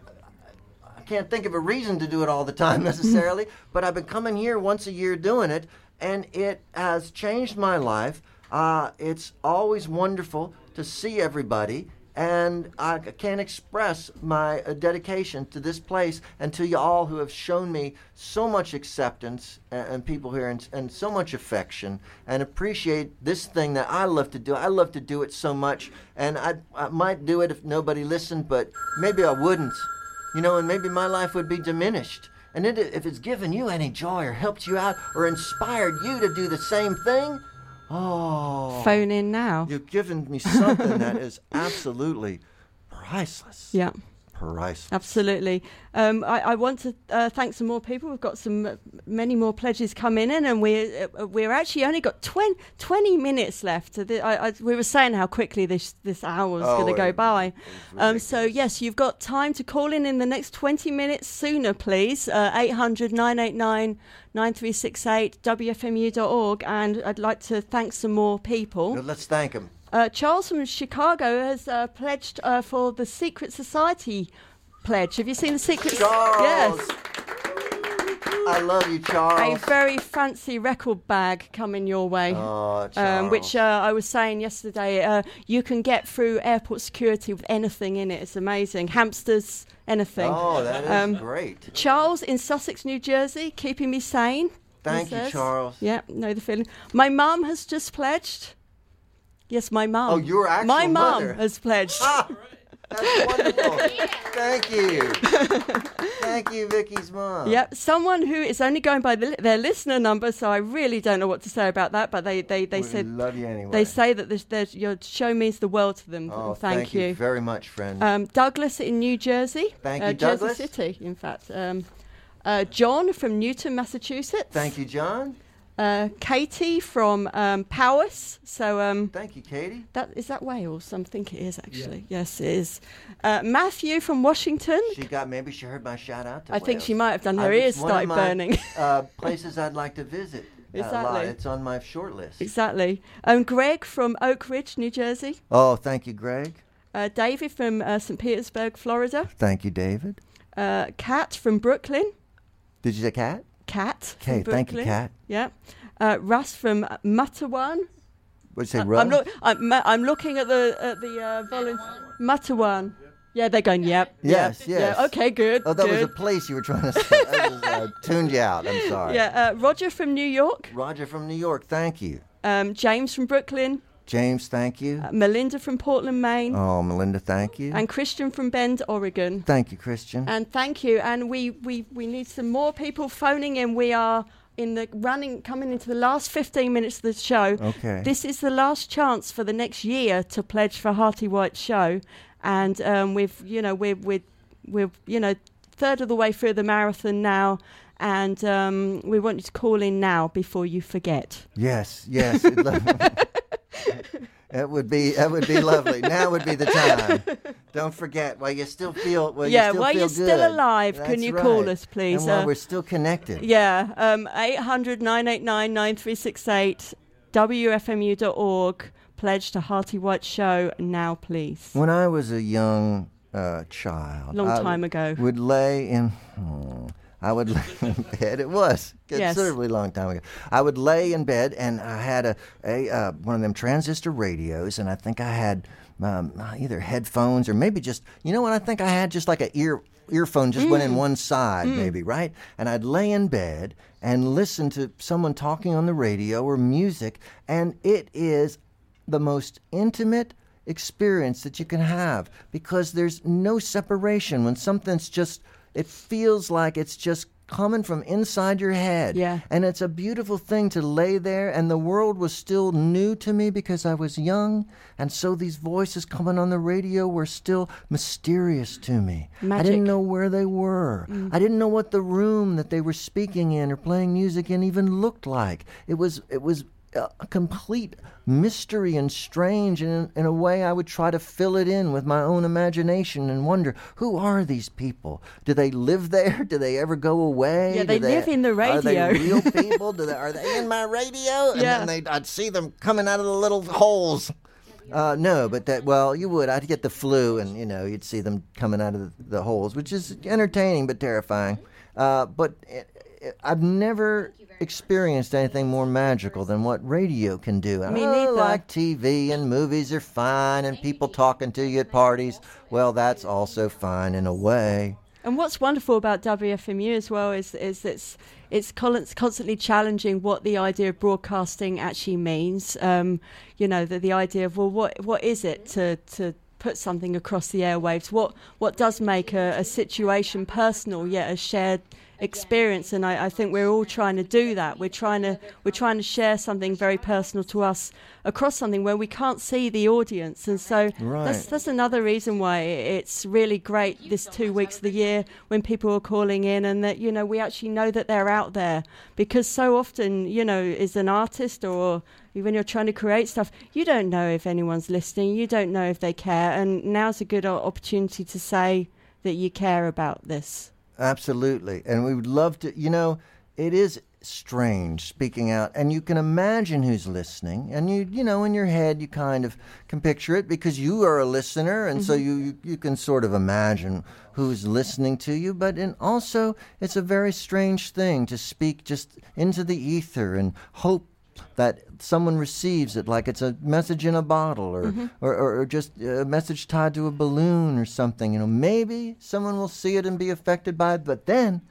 can't think of a reason to do it all the time necessarily, but I've been coming here once a year doing it, and it has changed my life. Uh, it's always wonderful to see everybody, and I can't express my uh, dedication to this place and to you all who have shown me so much acceptance and, and people here and, and so much affection and appreciate this thing that I love to do. I love to do it so much, and I, I might do it if nobody listened, but maybe I wouldn't. You know, and maybe my life would be diminished. And it, if it's given you any joy or helped you out or inspired you to do the same thing, oh. Phone in now. You've given me something that is absolutely priceless. Yeah. Priceless. Absolutely. Um, I, I want to uh, thank some more people. We've got some uh, many more pledges coming in, and we're uh, we're actually only got twenty, twenty minutes left. So the, I, I, we were saying how quickly this this hour was oh, going to go it, by. Um, so yes, you've got time to call in in the next twenty minutes sooner, please. Uh, eight hundred, nine eight nine, nine three six eight, W F M U dot org, and I'd like to thank some more people. Well, let's thank them. Uh, Charles from Chicago has uh, pledged uh, for the Secret Society pledge. Have you seen the Secret Charles! Yes. I love you, Charles. A very fancy record bag coming your way. Oh, Charles. Um, which uh, I was saying yesterday, uh, you can get through airport security with anything in it. It's amazing. Hamsters, anything. Oh, that is um, great. Charles in Sussex, New Jersey, keeping me sane. Thank you, says. Charles. Yeah, know the feeling. My mum has just pledged. Yes, my mum. Oh, your actual My mum mother. has pledged. Ah, that's wonderful. Thank you. Thank you, Vicky's mom. Yep, someone who is only going by the, their listener number, so I really don't know what to say about that. But they, they, they We said love you anyway. they say that this, there's, your show means the world to them. Oh, thank, thank you very much, friend. Um, Douglas in New Jersey. Thank uh, you, Douglas. Jersey City, in fact. Um, uh, John from Newton, Massachusetts. Thank you, John. Uh, Katie from um, Powys. So um, Thank you, Katie. that is that Wales? I think it is actually. Yeah. Yes, it is. Uh, Matthew from Washington. She got maybe she heard my shout out to I think Wales. she might have done. Her I- ears it's one of started my, burning. uh, places I'd like to visit. A lot. Exactly. It's on my short list. Exactly. Um, Greg from Oak Ridge, New Jersey. Oh, thank you, Greg. Uh, David from uh, Saint Petersburg, Florida. Thank you, David. Uh, Kat from Brooklyn. Did you say cat? Kat. Okay, from thank you, Brooklyn. Kat. Yeah. Uh, Russ from uh, Matawan. What'd you say, Uh, Russ? I'm, look, I'm, ma- I'm looking at the at the uh, volunteer. Matawan. Yeah, they're going. Yep. Yes, yep, yes. Yeah. Okay. Good. Oh, that good. was a place you were trying to say. I just uh, tuned you out. I'm sorry. Yeah. Uh, Roger from New York. Roger from New York, thank you. Um, James from Brooklyn. James, thank you. Uh, Melinda from Portland, Maine. Oh, Melinda, thank you. And Christian from Bend, Oregon. Thank you, Christian. And thank you. And we, we, we need some more people phoning in. We are in the running, coming into the last fifteen minutes of the show. Okay. This is the last chance for the next year to pledge for Hearty White Show. And um, we've, you know, we're, we're, we're, you know, third of the way through the marathon now. And um, we want you to call in now before you forget. Yes, yes. It lo- That would be that would be lovely. Now would be the time. Don't forget, while you still feel well, yeah, you still while feel you're good. still alive, can That's you right. call us, please? And while Uh, we're still connected. Yeah, um, eight hundred, nine eight nine, nine three six eight, W F M U dot org. Pledge to Hearty White Show now, please. When I was a young uh, child, Long I time ago. would lay in. hmm, I would lay in bed. It was Yes. considerably long time ago. I would lay in bed, and I had a, a uh, one of them transistor radios, and I think I had um, either headphones or maybe just, you know what? I think I had just like a ear earphone just went in one side, maybe, right? And I'd lay in bed and listen to someone talking on the radio or music, and it is the most intimate experience that you can have because there's no separation when something's just, it feels like it's just coming from inside your head. Yeah. And it's a beautiful thing to lay there, and the world was still new to me because I was young, and so these voices coming on the radio were still mysterious to me. I Magic. didn't know where they were. Mm. I didn't know what the room that they were speaking in or playing music in even looked like. It was it was a complete mystery and strange, and in, in a way I would try to fill it in with my own imagination and wonder, who are these people? Do they live there? Do they ever go away? Yeah, they Do live in the Are they radio. real people? Do they, are they in my radio? And Yeah. then they, I'd see them coming out of the little holes. Uh, no, but that, well, you would. I'd get the flu, and, you know, you'd see them coming out of the, the holes, which is entertaining but terrifying. Uh, but it, it, I've never experienced anything more magical than what radio can do. Me oh, neither. like T V and movies are fine, and people talking to you at parties. Well, that's also fine in a way. And what's wonderful about W F M U as well is is it's it's con- constantly challenging what the idea of broadcasting actually means. Um, you know, the the idea of, well, what what is it to to put something across the airwaves? What what does make a, a situation personal yet a shared experience? And I, I think we're all trying to do that. We're trying to we're trying to share something very personal to us across something where we can't see the audience. And so Right. that's that's another reason why it's really great this two weeks of the year when people are calling in, and that, you know, we actually know that they're out there, because so often, you know, as an artist or when you're trying to create stuff, you don't know if anyone's listening, you don't know if they care, and now's a good o- opportunity to say that you care about this. Absolutely. And we would love to, you know, it is strange speaking out, and you can imagine who's listening, and you you know, in your head you kind of can picture it because you are a listener, and so you, you you can sort of imagine who's listening to you. But and also it's a very strange thing to speak just into the ether and hope that someone receives it like it's a message in a bottle, or, Mm-hmm. or, or, or just a message tied to a balloon or something. You know, maybe someone will see it and be affected by it, but then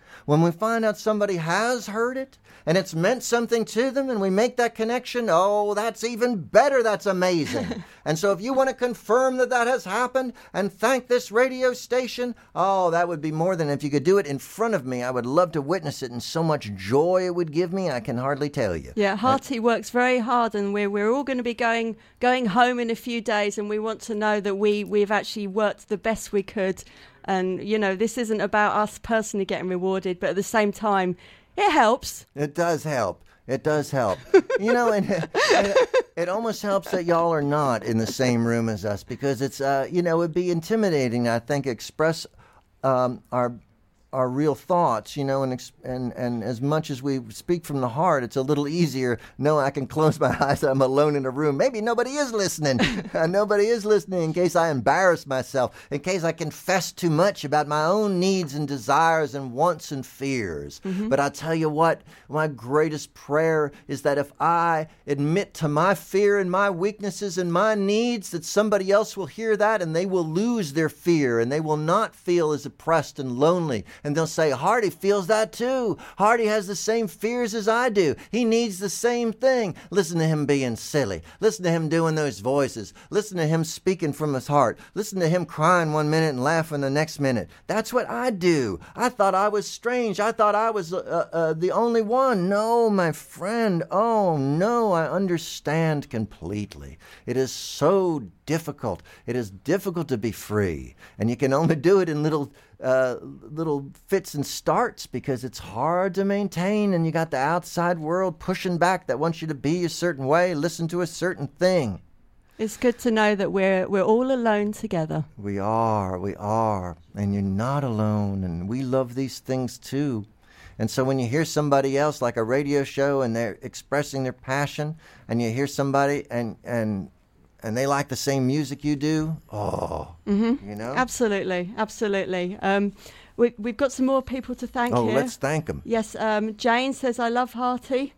When we find out somebody has heard it and it's meant something to them and we make that connection, oh, that's even better. That's amazing. And so if you want to confirm that that has happened and thank this radio station, oh, that would be more than if you could do it in front of me. I would love to witness it, and so much joy it would give me, I can hardly tell you. Yeah, Hearty works very hard, and we're, we're all going to be going going home in a few days, and we want to know that we, we've actually worked the best we could. And, you know, this isn't about us personally getting rewarded, but at the same time, it helps. It does help. It does help. You know, and it, it almost helps that y'all are not in the same room as us, because it's, uh, you know, it'd be intimidating, I think, express um, our our real thoughts, you know, and, ex- and and as much as we speak from the heart, it's a little easier. No, I can close my eyes. I'm alone in a room. Maybe nobody is listening. Nobody is listening in case I embarrass myself, in case I confess too much about my own needs and desires and wants and fears. Mm-hmm. But I tell you what, my greatest prayer is that if I admit to my fear and my weaknesses and my needs, that somebody else will hear that and they will lose their fear and they will not feel as oppressed and lonely. And they'll say, Hearty feels that too. Hearty has the same fears as I do. He needs the same thing. Listen to him being silly. Listen to him doing those voices. Listen to him speaking from his heart. Listen to him crying one minute and laughing the next minute. That's what I do. I thought I was strange. I thought I was uh, uh, the only one. No, my friend. Oh, no, I understand completely. It is so difficult. It is difficult to be free. And you can only do it in little uh, little fits and starts, because it's hard to maintain, and you got the outside world pushing back that wants you to be a certain way, listen to a certain thing. It's good to know that we're we're all alone together. We are, we are. And you're not alone, and we love these things too. And so when you hear somebody else, like a radio show, and they're expressing their passion, and you hear somebody and and and they like the same music you do, oh, mm-hmm. you know? Absolutely, absolutely. Um, we, we've got some more people to thank oh, here. Oh, let's thank them. Yes, um, Jane says, I love Hearty.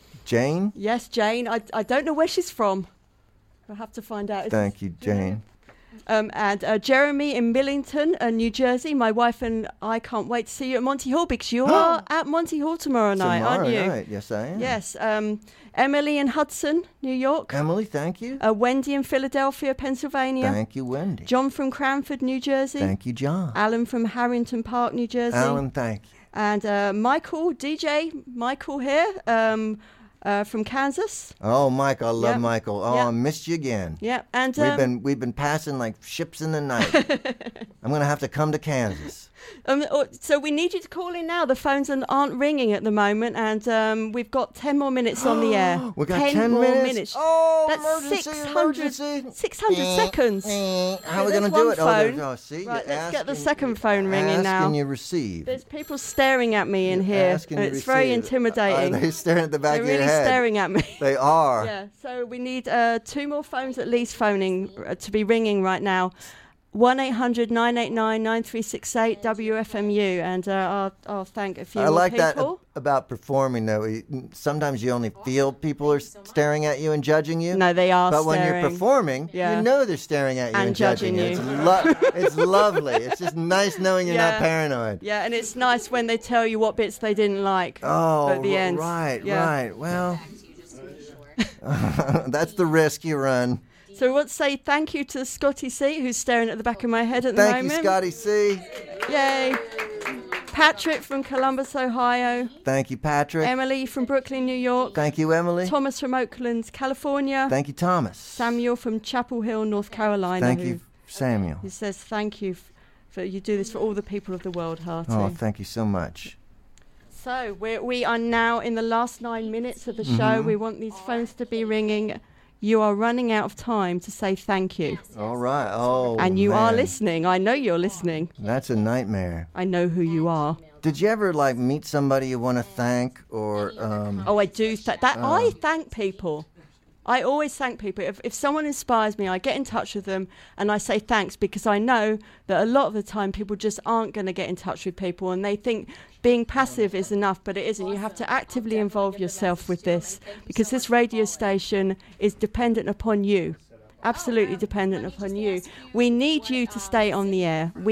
Jane? Yes, Jane. I, I don't know where she's from. I'll have to find out. Thank you, Jane. Um, and uh, Jeremy in Millington, uh, New Jersey. My wife and I can't wait to see you at Monty Hall, because you are at Monty Hall tomorrow night, tomorrow aren't you? Night. Yes, I am. Yes. Um, Emily in Hudson, New York. Emily, thank you. Uh, Wendy in Philadelphia, Pennsylvania. Thank you, Wendy. John from Cranford, New Jersey. Thank you, John. Alan from Harrington Park, New Jersey. Alan, thank you. And uh, Michael, D J Michael here. Um, Uh, from Kansas. Oh, Mike, I love yep. Michael. Oh, yep. I missed you again. Yeah, and um, we've been we've been passing like ships in the night. I'm gonna have to come to Kansas. Um, so we need you to call in now. The phones aren't ringing at the moment, and um, we've got ten more minutes on the air. We got ten, ten more minutes. minutes. Oh, that's emergency, six hundred, emergency. six hundred eh, seconds. Eh. How are we There's gonna do one it? Phone. Oh, oh, see, right, you're let's get the asking, second phone ringing now. Asking you receive. There's people staring at me in you're here. Asking And you it's very receive. intimidating. Are they staring at the back They're of your really head? staring at me. They are. Yeah. So we need uh, two more phones at least phoning uh, to be ringing right now. one eight hundred nine eight nine nine three six eight W F M U, and uh, I'll, I'll thank a few I more like people. that ab- about performing, though. You- Sometimes you only feel people are s- staring at you and judging you. No, they are But staring. when you're performing, Yeah. you know they're staring at you and, And judging you. you. It's, lo- it's lovely. It's just nice knowing you're Yeah. not paranoid. Yeah, and it's nice when they tell you what bits they didn't like Oh, at the r- end. right, Yeah. right. Well, that's the risk you run. So we want to say thank you to Scotty C, who's staring at the back of my head at the Thank moment. you, Scotty C. Yay. Patrick from Columbus, Ohio. Thank you, Patrick. Emily from Brooklyn, New York. Thank you, Emily. Thomas from Oakland, California. Thank you, Thomas. Samuel from Chapel Hill, North Carolina. Thank who, you, Samuel. He says thank you f- for you do this for all the people of the world, Hearty. Oh, thank you so much. So we're, we are now in the last nine minutes of the Mm-hmm. show. We want these phones to be ringing. You are running out of time to say thank you. All right. Oh, and you man. are listening. I know you're listening. That's a nightmare. I know who you are. Did you ever like meet somebody you want to thank, or um Oh, I do. Th- that Oh. I thank people. I always thank people. If, if someone inspires me, I get in touch with them and I say thanks, because I know that a lot of the time people just aren't going to get in touch with people, and they think being passive is enough, but it isn't. You have to actively involve yourself with this, because this radio station is dependent upon you. Absolutely dependent upon you. We need you to stay on the air. We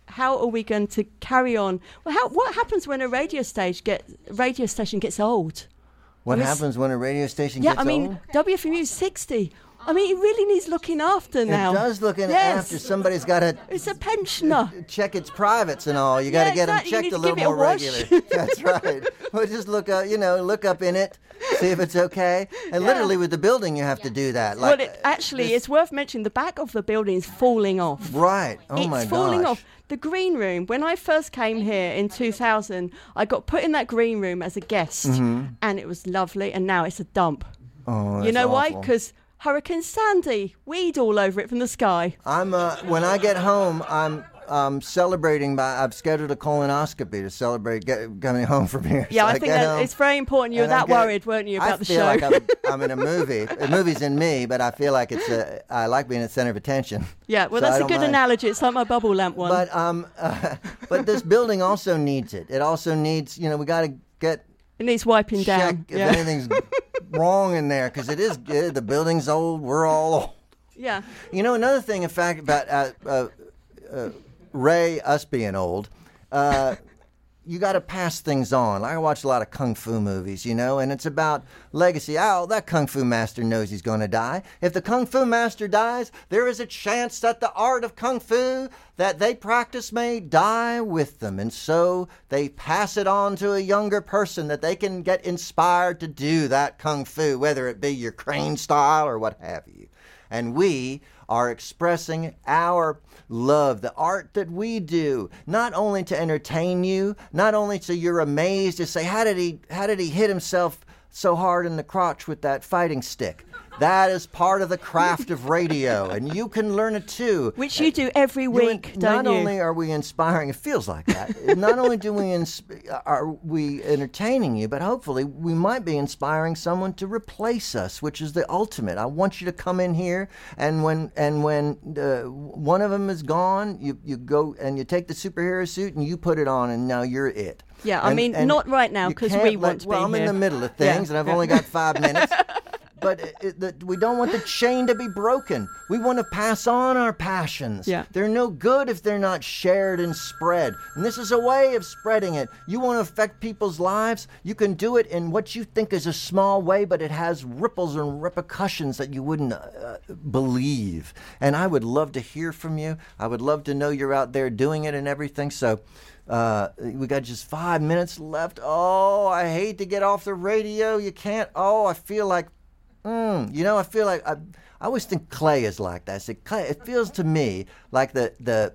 how are we going to carry on? Well, how, what happens when a radio stage get radio station gets old? What I mean, happens when a radio station yeah, gets I mean, old? W F M U is sixty. I mean, it really needs looking after now. It does looking Yes. after. Somebody's got to It's a pensioner. check its privates and all. You got to Yeah, get exactly. You them need checked a to little give it a more wash. regular. That's right. Well, just look up, you know, look up in it, see if it's okay. And literally with the building, you have to do that. Like, Well, it, actually, this- it's worth mentioning the back of the building is falling off. right. Oh it's my falling gosh. off. The green room, when I first came here in two thousand, I got put in that green room as a guest, and it was lovely, and now it's a dump. Oh, you that's know why? awful. Because Hurricane Sandy, weed all over it from the sky. I'm uh, when I get home, I'm um, celebrating by I've scheduled a colonoscopy to celebrate get, coming home from here. Yeah, So I think get that home, it's very important. You were and I that get- worried, weren't you, about I the feel show? like I'm, I'm in a movie. The movie's in me, but I feel like it's a, I like being the center of attention. yeah, well, So I that's a don't good mind. analogy. It's like my bubble lamp one. But um, uh, but this building also needs it. It also needs, you know, we got to get it needs wiping check down. if Yeah. anything's wrong in there because it is good. The building's old. We're all old. yeah. You know, another thing, in fact, about uh, uh, uh, Ray, us being old, uh, you got to pass things on. Like I watch a lot of kung fu movies, you know, and it's about legacy. Oh, that kung fu master knows he's going to die. If the kung fu master dies, there is a chance that the art of kung fu that they practice may die with them. And so they pass it on to a younger person that they can get inspired to do that kung fu, whether it be your crane style or what have you. And we are expressing our love, the art that we do, not only to entertain you, not only so you're amazed to say, how did he, how did he hit himself so hard in the crotch with that fighting stick? That is part of the craft of radio, and you can learn it too. Which you do every You week, in- don't not you? only are we inspiring, it feels like that. Not only do we ins- are we entertaining you, but hopefully we might be inspiring someone to replace us, which is the ultimate. I want you to come in here, and when and when uh, one of them is gone, you you go and you take the superhero suit and you put it on, and now you're it. Yeah, I And- mean, and not right now, you 'cause can't we let- want to be Well, I'm in here. the middle of Yeah, things, and I've yeah. only got five minutes. But it, it, the, we don't want the chain to be broken. We want to pass on our passions. Yeah. They're no good if they're not shared and spread. And this is a way of spreading it. You want to affect people's lives? You can do it in what you think is a small way, but it has ripples and repercussions that you wouldn't uh, believe. And I would love to hear from you. I would love to know you're out there doing it and everything. So uh, we got just five minutes left. Oh, I hate to get off the radio. You can't. Oh, I feel like Mm, you know, I feel like I, I always think Clay is like that. I say, Clay, it feels to me like the the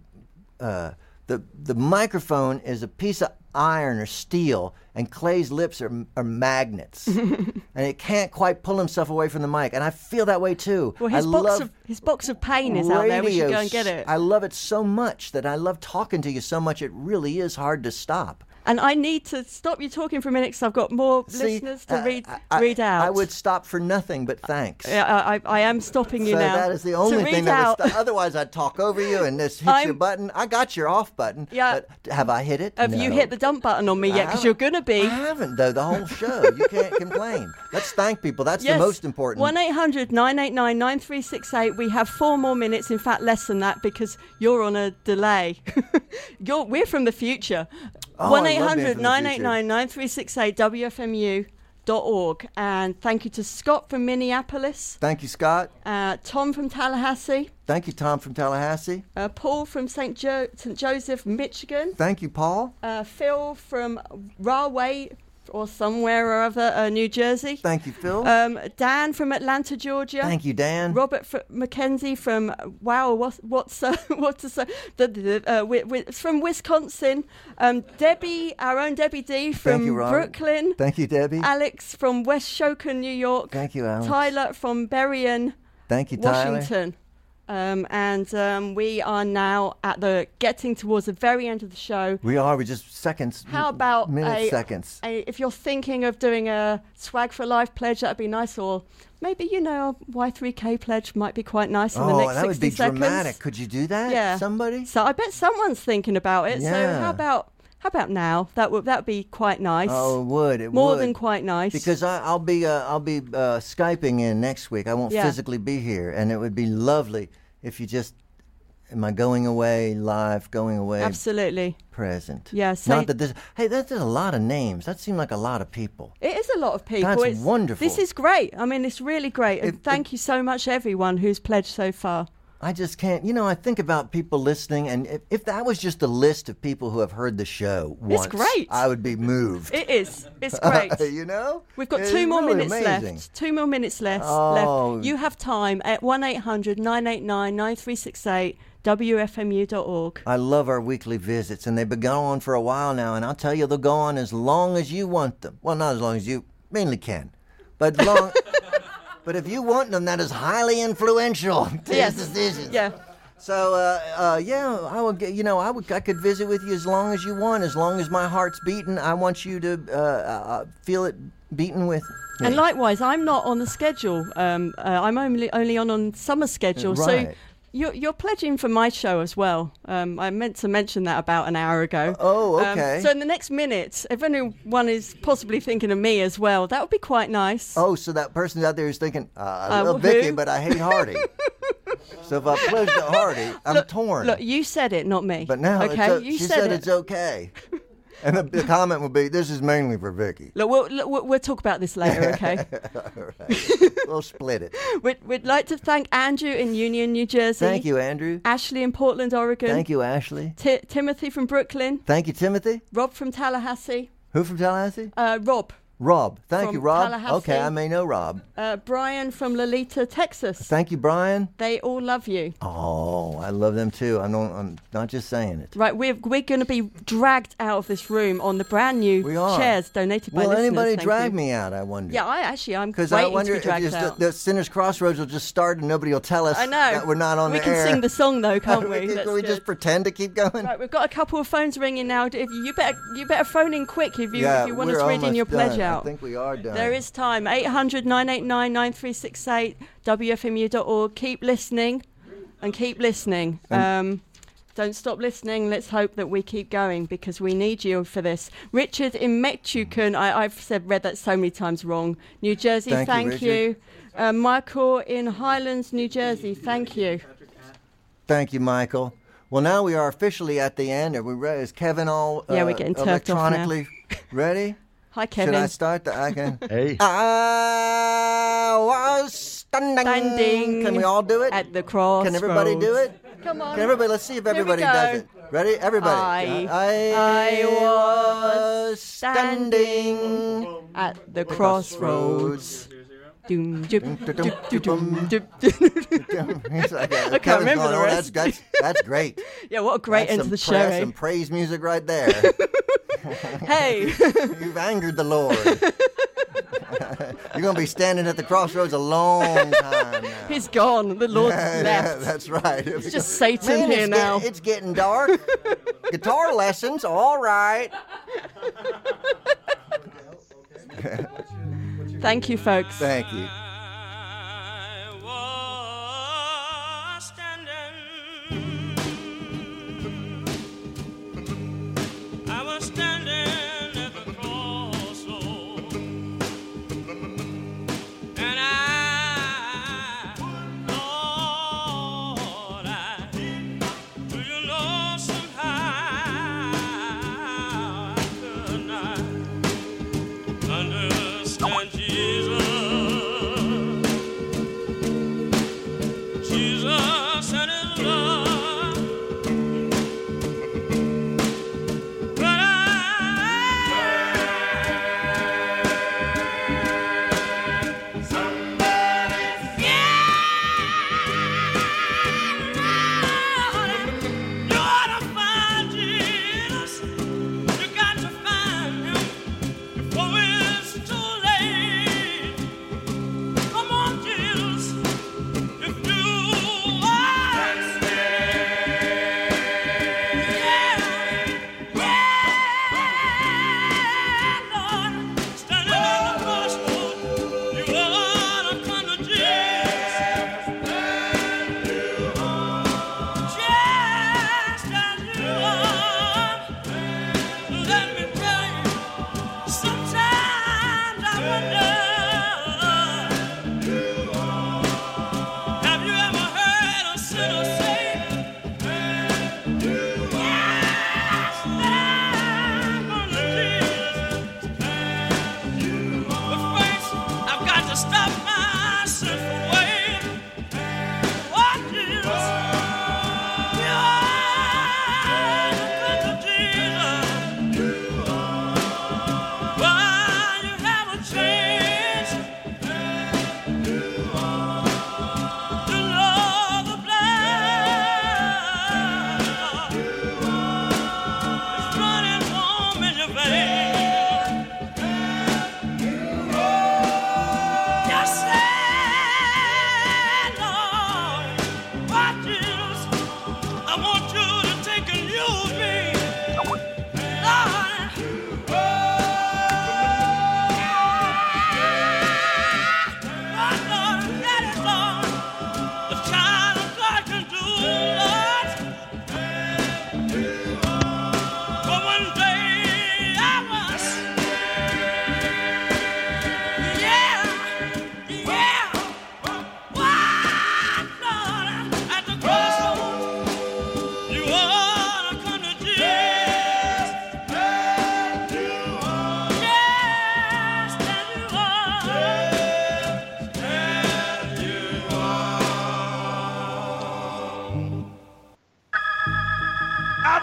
the uh, the the microphone is a piece of iron or steel, and Clay's lips are are magnets, and it can't quite pull himself away from the mic. And I feel that way too. Well, his I box love of his box of pain is out there. We should go and get radio. it. I love it so much that I love talking to you so much. It really is hard to stop. And I need to stop you talking for a minute because I've got more See, listeners to uh, read I, read out. I would stop for nothing but thanks. Yeah, I, I, I am stopping you so now. that is the only to thing read that out. would stop. Otherwise, I'd talk over you and just hit I'm- your button. I got your off button. Yeah. But have I hit it? Have No. you hit the dump button on me yet? Because I you're going to be. I haven't, though, the whole show. You can't complain. Let's thank people. That's Yes. the most important. one eight hundred nine eight nine nine three six eight. We have four more minutes, in fact, less than that, because you're on a delay. you're, we're from the future. Oh, I one love being eight hundred from the nine eight nine nine three six eight W F M U dot org. And thank you to Scott from Minneapolis, Thank you, Scott. uh, Tom from Tallahassee, Thank you, Tom from Tallahassee. uh, Paul from Saint Jo- Saint Joseph, Michigan, Thank you, Paul. uh, Phil from Rahway or somewhere or other, uh, New Jersey. Thank you, Phil. Um, Dan from Atlanta, Georgia. Thank you, Dan. Robert F- Mackenzie from wow, what's what's uh, what's uh, the, the, uh, wi- wi- from Wisconsin. Um, Debbie, our own Debbie D from you, Robert. Brooklyn. Thank you, Debbie. Alex from West Shoken, New York. Thank you, Alex. Tyler from Berrien, Thank you, Tyler. Washington. Um, and um, we are now at the getting towards the very end of the show. We are. We just seconds. How about minutes, a- seconds? A, if you're thinking of doing a Swag for Life pledge, that'd be nice. Or maybe, you know, a Y three K pledge might be quite nice in the Oh, next that would sixty be seconds. dramatic. Could you do that? Yeah. Somebody? So I bet someone's thinking about it. So Yeah. how about how about now? That would that would be quite nice. Oh, it would. It More would. than quite nice. Because I, I'll be uh, I'll be uh, Skyping in next week. I won't Yeah. physically be here, and it would be lovely if you just am I going away live, going away Absolutely. present? Yeah, say- Not that this. Hey, that's a lot of names. That seemed like a lot of people. It is a lot of people. That's It's- wonderful. This is great. I mean, it's really great. And If- thank you so much, everyone who's pledged so far. I just can't. You know, I think about people listening, and if, if that was just a list of people who have heard the show once, great. I would be moved. It is. It's great. you know, We've got It's two more really minutes amazing. left. Two more minutes left. Oh. left. You have time at one eight hundred nine eight nine nine three six eight W F M U dot org. I love our weekly visits, and they've been going on for a while now, and I'll tell you, they'll go on as long as you want them. Well, not as long as you mainly can, but long. But if you want them, that is highly influential to Yes. his decisions. Yeah. So, uh, uh, yeah, I would. get- You know, I would. I could visit with you as long as you want, as long as my heart's beating. I want you to uh, uh, feel it beating with me. And likewise, I'm not on the schedule. Um, uh, I'm only only on on summer schedule. So Right. you're you're pledging for my show as well. Um, I meant to mention that about an hour ago. Oh, Um, okay. so in the next minute, if anyone is possibly thinking of me as well, that would be quite nice. Oh, so that person out there is thinking, uh, I Uh, love who? Vicky, but I hate Hardy. So if I pledge to Hardy, I'm torn. Look, you said it, not me. But now okay, it's o- you she said, said it. it's okay. And the, the comment would be, this is mainly for Vicky. Look, we'll, look, we'll, we'll talk about this later, okay? All right. We'll split it. we'd, we'd like to thank Andrew in Union, New Jersey. Thank you, Andrew. Ashley in Portland, Oregon. Thank you, Ashley. Ti Timothy from Brooklyn. Thank you, Timothy. Rob from Tallahassee. Who from Tallahassee? Uh, Rob. Rob. Thank From you, Rob. Tallahassee. Okay, I may know Rob. Uh, Brian from Lolita, Texas. Thank you, Brian. They all love you. Oh, I love them too. I don't, I'm not just saying it. Right, we're, we're going to be dragged out of this room on the brand new We are. chairs donated by Will listeners. anybody Thank drag you. me out, I wonder? Yeah, I actually, I'm Because waiting I wonder to be if dragged just out. the, the Sinner's Crossroads will just start and nobody will tell us I know. that we're not on we the can air. sing the song though, can't we? we can, That's can we good. just pretend to keep going? Right, we've got a couple of phones ringing now. If you, you better, you better phone in quick if you, yeah, if you want we're us reading almost your pledge done. out. I think we are done. There is time. eight hundred nine eight nine nine three six eight W F M U dot org. Keep listening and keep listening. Um, don't stop listening. Let's hope that we keep going because we need you for this. Richard in Mechucan, I, I've said read that so many times wrong. New Jersey, Thank you, thank Richard. you. Uh, Michael in Highlands, New Jersey, thank you. Thank you, Michael. Well, now we are officially at the end. Are we ready? Is Kevin all uh, Yeah, we're getting turfed off now. electronically ready? Hi, Kevin. Should I start? The, I can. Hey. I was standing. Standing Can we all do it? At the crossroads. Can everybody do it? Come on. Can everybody? Let's see if Here we everybody go. does it. Ready? Everybody. I- I, I was standing At the crossroads. Doom, doom, doom, doom, doom, doom. He's like, uh, I can't Kevin's remember going, the "Oh, rest." That's, that's, that's great. Yeah, what a great That's end to some the show. pra- that's eh? some praise music right there. Hey, You've angered the Lord. You're going to be standing at the crossroads a long time now. he's gone. The Lord's Yeah, left. that's right. It's just Satan Man, here it's now. Get, it's getting dark. Guitar lessons, all right. Thank you, folks. Thank you. I was standing. I was standing at the crossroads, and I, Lord, I, do you know somehow I could not understand Jesus. Jesus and his love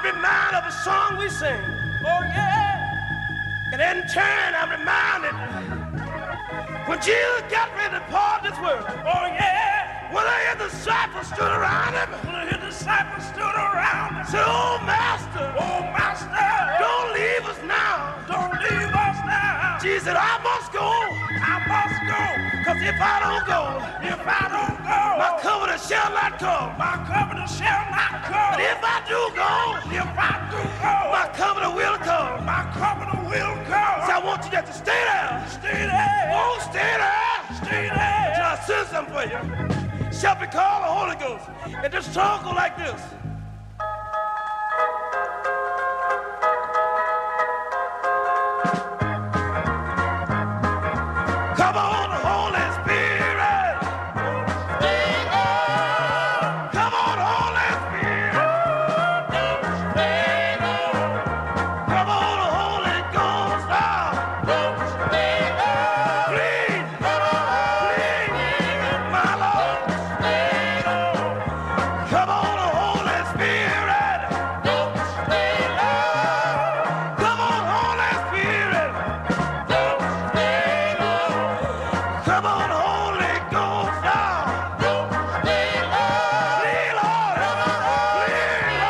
reminded of a song we sing. Oh, yeah. And in turn, I'm reminded when Jesus got ready to part this world. Oh, yeah. When his disciples stood around him. When his disciples stood around him. Said, oh, Master. Oh, Master. Don't leave us now. Don't leave us now. Jesus said, I must go. I must go. Because if I don't go, if I don't go, my covenant shall not come. My covenant shall not come. But if I do go, if I do go, my covenant will come. My covenant will come. So I want you just to stay there. Stay there. Oh, stay there. Stay there. Till I send something for you. Shall be called the Holy Ghost. And this song go like this. Come on, Holy Spirit. Come on, Holy Spirit. Come on, Holy Ghost. Please, please, my Lord. Come on, Holy Spirit. Come on, Holy Spirit. Come on, Holy Ghost now. Please, Lord. Please,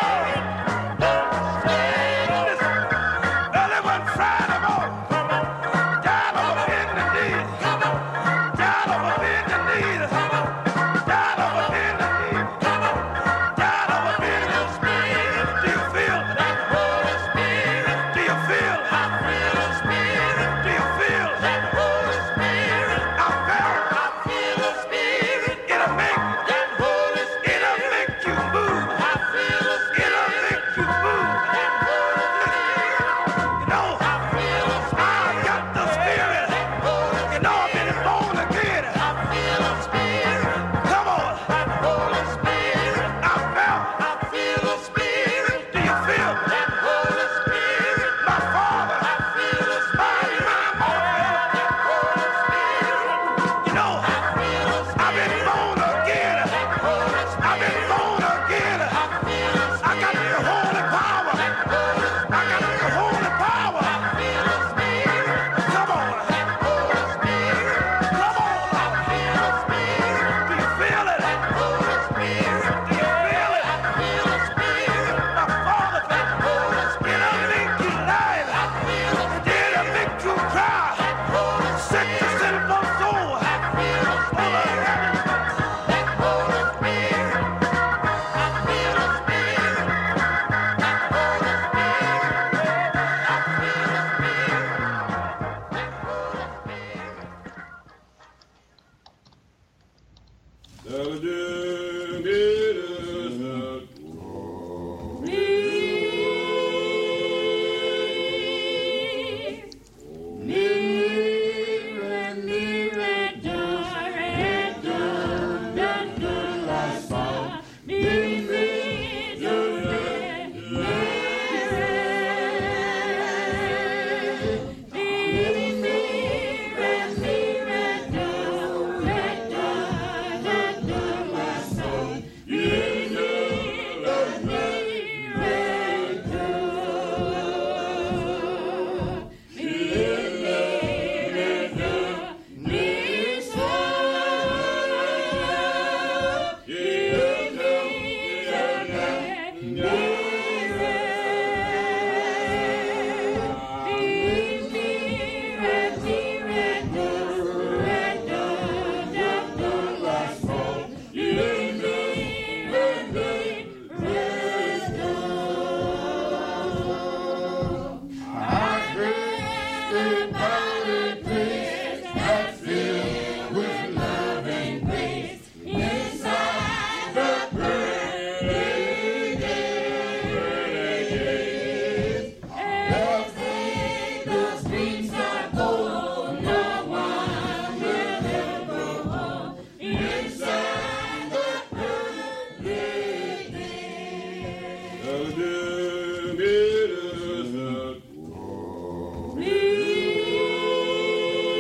Lord. Listen, early one Friday morning, died on my bending knees. Died on my bending knees. Died on my bending knees. Died on my bending knees. Do you feel that Holy Spirit? Do you feel? I feel the Spirit. Do you feel that Holy Spirit? I felt. I feel the Spirit. It'll make that Holy Spirit. It'll make you move. I feel the Spirit. It'll make you move. That Holy Spirit. You know, I feel the Spirit. I got the Spirit. You know, I've been born again. I feel the Spirit. Come on. That Holy Spirit. I felt. I feel the Spirit. Do you feel that Holy Spirit? My Father. I feel the Spirit. My Mother. That Holy Spirit. You know, I feel the Spirit. I've been born again. That Holy Spirit. I've been born again. I feel the Spirit. I got the holy power. That Holy Spirit. I got the holy power. I feel the Spirit. Come on. That Holy Spirit. Come on. I feel the Spirit. Do you feel it? That Holy Spirit. Do you feel it? I feel the Spirit. My Father. That Holy Spirit. It'll make you live. I feel the Spirit. It'll make you cry. That Holy Spirit. Set your sinful soul. I feel the Spirit. That Holy Spirit. I feel the Spirit. That Holy Spirit. I feel the Spirit. That Holy Spirit.